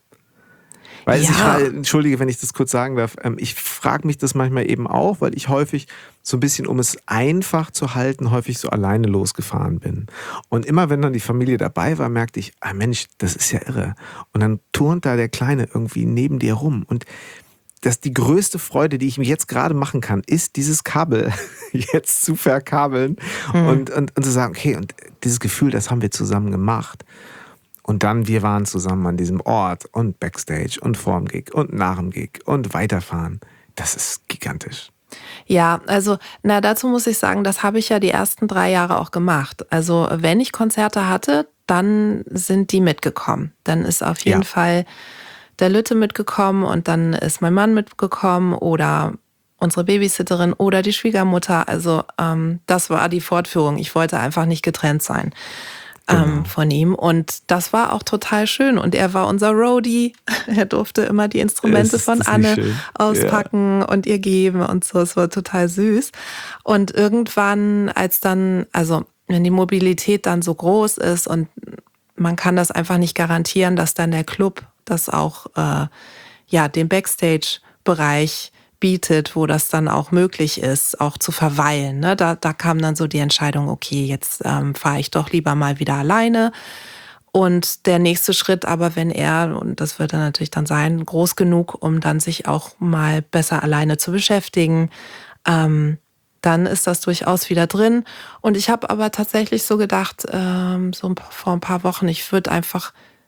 Weil Ja. ich frage, entschuldige, wenn ich das kurz sagen darf, ähm, ich frage mich das manchmal eben auch, weil ich häufig so ein bisschen, um es einfach zu halten, häufig so alleine losgefahren bin. Und immer wenn dann die Familie dabei war, merkte ich, ah Mensch, das ist ja irre. Und dann turnt da der Kleine irgendwie neben dir rum. Und das die größte Freude, die ich mir jetzt gerade machen kann, ist dieses Kabel jetzt zu verkabeln Mhm. und, und, und zu sagen, okay, und dieses Gefühl, das haben wir zusammen gemacht. Und dann, wir waren zusammen an diesem Ort und Backstage und vorm Gig und nach dem Gig und weiterfahren. Das ist gigantisch. Ja, also na dazu muss ich sagen, das habe ich ja die ersten drei Jahre auch gemacht. Also wenn ich Konzerte hatte, dann sind die mitgekommen. Dann ist auf jeden Ja. Fall der Lütte mitgekommen und dann ist mein Mann mitgekommen oder unsere Babysitterin oder die Schwiegermutter. Also ähm, das war die Fortführung. Ich wollte einfach nicht getrennt sein. Genau. Ähm, von ihm. Und das war auch total schön. Und er war unser Roadie. Er durfte immer die Instrumente Ist von das nicht Anne schön? auspacken und ihr geben und so. Es war total süß. Und irgendwann, als dann, also wenn die Mobilität dann so groß ist und man kann das einfach nicht garantieren, dass dann der Club das auch, äh, ja, den Backstage-Bereich bietet, wo das dann auch möglich ist, auch zu verweilen. Ne? Da, da kam dann so die Entscheidung, okay, jetzt ähm, fahre ich doch lieber mal wieder alleine. Und der nächste Schritt aber, wenn er, und das wird dann natürlich dann sein, groß genug, um dann sich auch mal besser alleine zu beschäftigen, ähm, dann ist das durchaus wieder drin. Und ich habe aber tatsächlich so gedacht, ähm, so ein paar, vor ein paar Wochen, ich würde einfach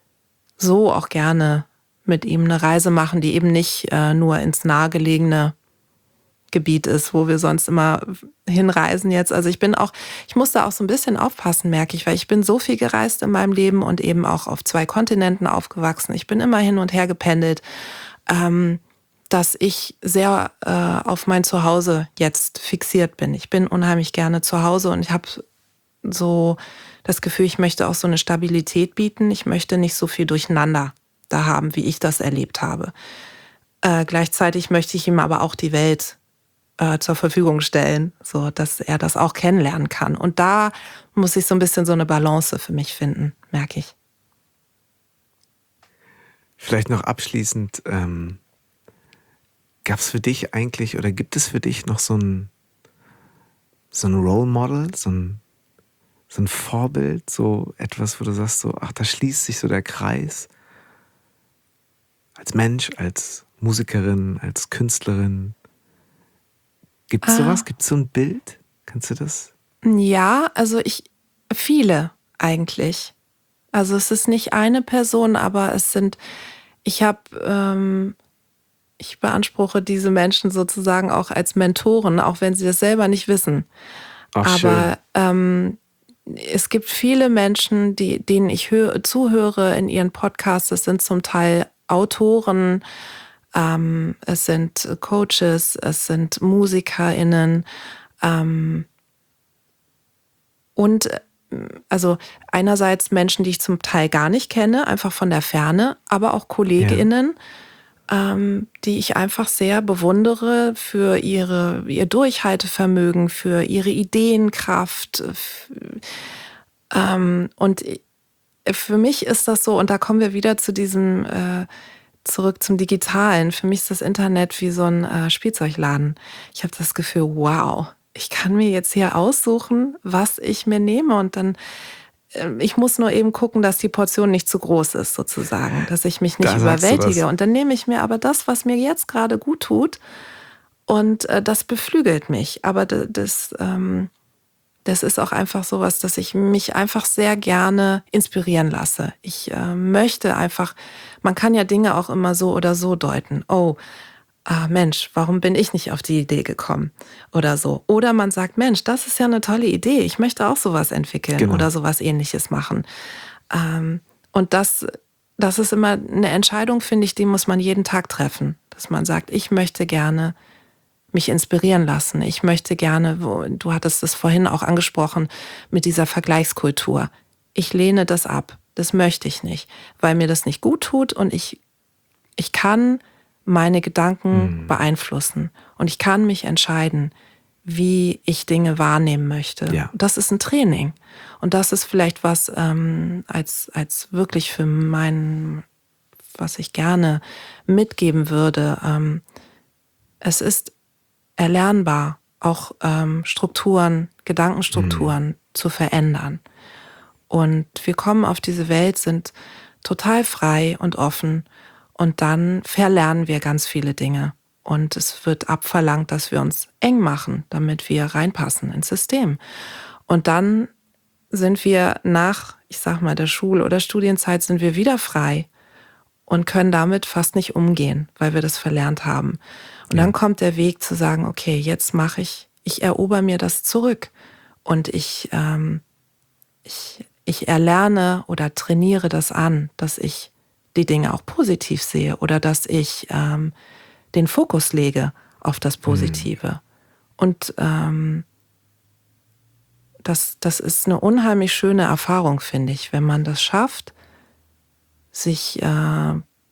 so auch gerne mit ihm eine Reise machen, die eben nicht äh, nur ins nahegelegene Gebiet ist, wo wir sonst immer hinreisen jetzt. Also ich bin auch, ich muss da auch so ein bisschen aufpassen, merke ich, weil ich bin so viel gereist in meinem Leben und eben auch auf zwei Kontinenten aufgewachsen. Ich bin immer hin und her gependelt, ähm, dass ich sehr äh, auf mein Zuhause jetzt fixiert bin. Ich bin unheimlich gerne zu Hause und ich habe so das Gefühl, ich möchte auch so eine Stabilität bieten. Ich möchte nicht so viel Durcheinander da haben, wie ich das erlebt habe. Äh, gleichzeitig möchte ich ihm aber auch die Welt äh, zur Verfügung stellen, so dass er das auch kennenlernen kann. Und da muss ich so ein bisschen so eine Balance für mich finden, merke ich. Vielleicht noch abschließend, ähm, gab es für dich eigentlich oder gibt es für dich noch so ein, so ein Role Model, so ein, so ein Vorbild, so etwas, wo du sagst, so, ach, da schließt sich so der Kreis? Als Mensch, als Musikerin, als Künstlerin. Gibt es Ah. sowas? Gibt es so ein Bild? Kannst du das? Ja, also ich, viele eigentlich. Also es ist nicht eine Person, aber es sind, ich habe ähm, ich beanspruche diese Menschen sozusagen auch als Mentoren, auch wenn sie das selber nicht wissen. Ach, Aber ähm, es gibt viele Menschen, die, denen ich hö- zuhöre in ihren Podcasts. Es sind zum Teil Autoren, ähm, es sind Coaches, es sind MusikerInnen. Ähm, und also einerseits Menschen, die ich zum Teil gar nicht kenne, einfach von der Ferne, aber auch KollegInnen, ja. ähm, die ich einfach sehr bewundere für ihre, ihr Durchhaltevermögen, für ihre Ideenkraft. F- ähm, und für mich ist das so, und da kommen wir wieder zu diesem, äh, zurück zum Digitalen. Für mich ist das Internet wie so ein äh, Spielzeugladen. Ich habe das Gefühl, wow, ich kann mir jetzt hier aussuchen, was ich mir nehme, und dann, äh, ich muss nur eben gucken, dass die Portion nicht zu groß ist, sozusagen, dass ich mich nicht Da sagst du überwältige. was. Und dann nehme ich mir aber das, was mir jetzt gerade gut tut, und äh, das beflügelt mich. Aber das, das, ähm, das ist auch einfach sowas, dass ich mich einfach sehr gerne inspirieren lasse. Ich äh, möchte einfach, man kann ja Dinge auch immer so oder so deuten. Oh, ah Mensch, warum bin ich nicht auf die Idee gekommen? Oder so. Oder man sagt, Mensch, das ist ja eine tolle Idee. Ich möchte auch sowas entwickeln, genau, oder sowas Ähnliches machen. Ähm, und das, das ist immer eine Entscheidung, finde ich, die muss man jeden Tag treffen. Dass man sagt, ich möchte gerne mich inspirieren lassen. Ich möchte gerne, du hattest es vorhin auch angesprochen, mit dieser Vergleichskultur. Ich lehne das ab. Das möchte ich nicht, weil mir das nicht gut tut, und ich, ich kann meine Gedanken mhm. beeinflussen, und ich kann mich entscheiden, wie ich Dinge wahrnehmen möchte. Ja. Das ist ein Training, und das ist vielleicht was ähm, als, als wirklich für mein, was ich gerne mitgeben würde. Ähm, es ist erlernbar, auch ähm, Strukturen, Gedankenstrukturen mhm. zu verändern. Und wir kommen auf diese Welt, sind total frei und offen, und dann verlernen wir ganz viele Dinge. Und es wird abverlangt, dass wir uns eng machen, damit wir reinpassen ins System. Und dann sind wir nach, ich sag mal, der Schul- oder Studienzeit sind wir wieder frei und können damit fast nicht umgehen, weil wir das verlernt haben. Und ja. dann kommt der Weg zu sagen, okay, jetzt mache ich, ich erober mir das zurück, und ich, ähm, ich, ich erlerne oder trainiere das an, dass ich die Dinge auch positiv sehe, oder dass ich ähm, den Fokus lege auf das Positive. Mhm. Und ähm, das, das ist eine unheimlich schöne Erfahrung, finde ich, wenn man das schafft, sich äh,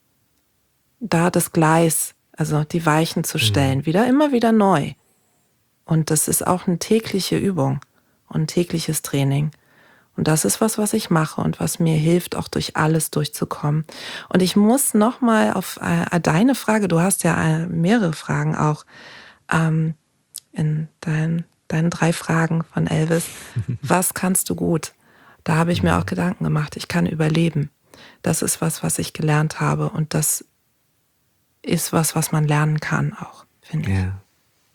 da das Gleis, also die Weichen zu stellen, mhm. wieder, immer wieder neu. Und das ist auch eine tägliche Übung und ein tägliches Training. Und das ist was, was ich mache und was mir hilft, auch durch alles durchzukommen. Und ich muss nochmal auf äh, deine Frage, du hast ja äh, mehrere Fragen auch ähm, in dein, deinen drei Fragen von Elvis. Was kannst du gut? Da habe ich mir auch Gedanken gemacht. Ich kann überleben. Das ist was, was ich gelernt habe. Und das ist was, was man lernen kann auch, finde ich. Ja.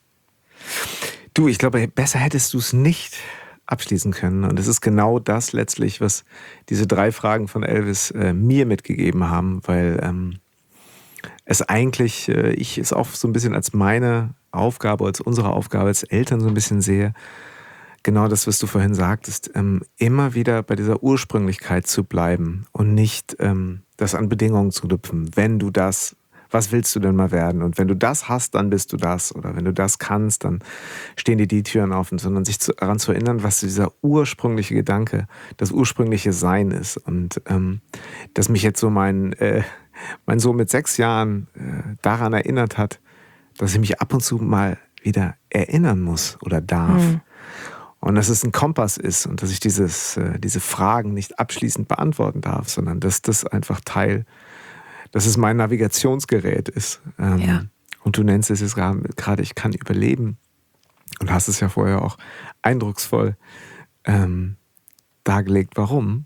Du, ich glaube, besser hättest du es nicht abschließen können. Und es ist genau das letztlich, was diese drei Fragen von Elvis äh, mir mitgegeben haben, weil ähm, es eigentlich, äh, ich es auch so ein bisschen als meine Aufgabe, als unsere Aufgabe als Eltern so ein bisschen sehe, genau das, was du vorhin sagtest, ähm, immer wieder bei dieser Ursprünglichkeit zu bleiben und nicht ähm, das an Bedingungen zu knüpfen. Wenn du das, was willst du denn mal werden? Und wenn du das hast, dann bist du das. Oder wenn du das kannst, dann stehen dir die Türen offen. Sondern sich zu, daran zu erinnern, was dieser ursprüngliche Gedanke, das ursprüngliche Sein ist. Und ähm, dass mich jetzt so mein, äh, mein Sohn mit sechs Jahren äh, daran erinnert hat, dass ich mich ab und zu mal wieder erinnern muss oder darf. Mhm. Und dass es ein Kompass ist und dass ich dieses, äh, diese Fragen nicht abschließend beantworten darf, sondern dass das einfach Teil, dass es mein Navigationsgerät ist. Ähm, ja. Und du nennst es jetzt gerade, ich kann überleben. Und hast es ja vorher auch eindrucksvoll ähm, dargelegt, warum.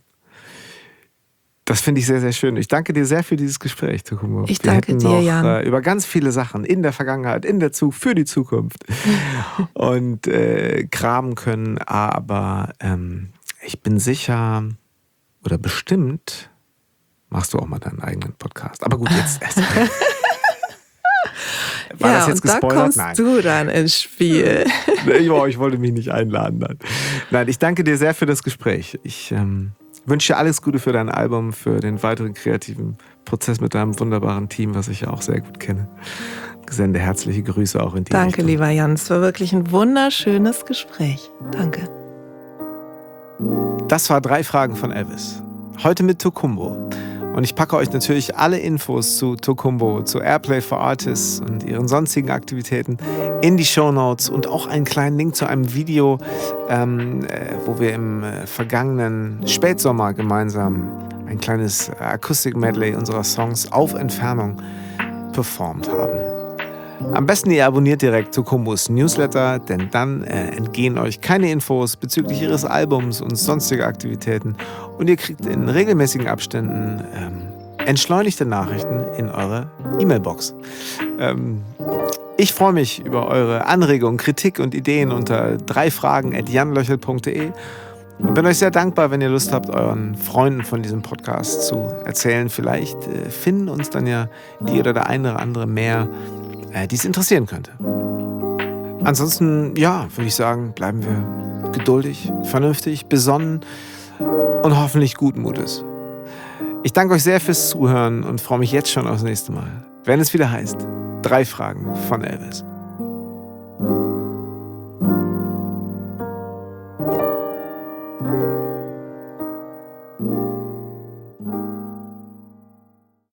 Das finde ich sehr, sehr schön. Ich danke dir sehr für dieses Gespräch, Tukumo. Ich danke Wir hätten dir, noch, Jan. Äh, über ganz viele Sachen in der Vergangenheit, in der Zukunft, für die Zukunft und äh, kramen können. Aber ähm, ich bin sicher oder bestimmt machst du auch mal deinen eigenen Podcast. Aber gut, jetzt erst. War ja, das jetzt und da gespoilert? kommst Nein. du dann ins Spiel. Ich, oh, ich wollte mich nicht einladen. Nein. Nein, ich danke dir sehr für das Gespräch. Ich ähm, wünsche dir alles Gute für dein Album, für den weiteren kreativen Prozess mit deinem wunderbaren Team, was ich ja auch sehr gut kenne. Sende herzliche Grüße auch in die Danke, Richtung. lieber Jan. Es war wirklich ein wunderschönes Gespräch. Danke. Das war drei Fragen von Elvis. Heute mit Tokumbo. Und ich packe euch natürlich alle Infos zu Tokumbo, zu Airplay for Artists und ihren sonstigen Aktivitäten in die Shownotes und auch einen kleinen Link zu einem Video, ähm, äh, wo wir im äh, vergangenen Spätsommer gemeinsam ein kleines Akustik-Medley unserer Songs auf Entfernung performt haben. Am besten ihr abonniert direkt Tokumbos Newsletter, denn dann äh, entgehen euch keine Infos bezüglich ihres Albums und sonstiger Aktivitäten und ihr kriegt in regelmäßigen Abständen ähm, entschleunigte Nachrichten in eure E-Mail-Box. Ähm, ich freue mich über eure Anregungen, Kritik und Ideen unter drei fragen at jan löchel punkt de und bin euch sehr dankbar, wenn ihr Lust habt, euren Freunden von diesem Podcast zu erzählen. Vielleicht äh, finden uns dann ja die oder der eine oder andere mehr, die es interessieren könnte. Ansonsten, ja, würde ich sagen, bleiben wir geduldig, vernünftig, besonnen und hoffentlich guten Mutes. Ich danke euch sehr fürs Zuhören und freue mich jetzt schon aufs nächste Mal, wenn es wieder heißt, drei Fragen von Elvis.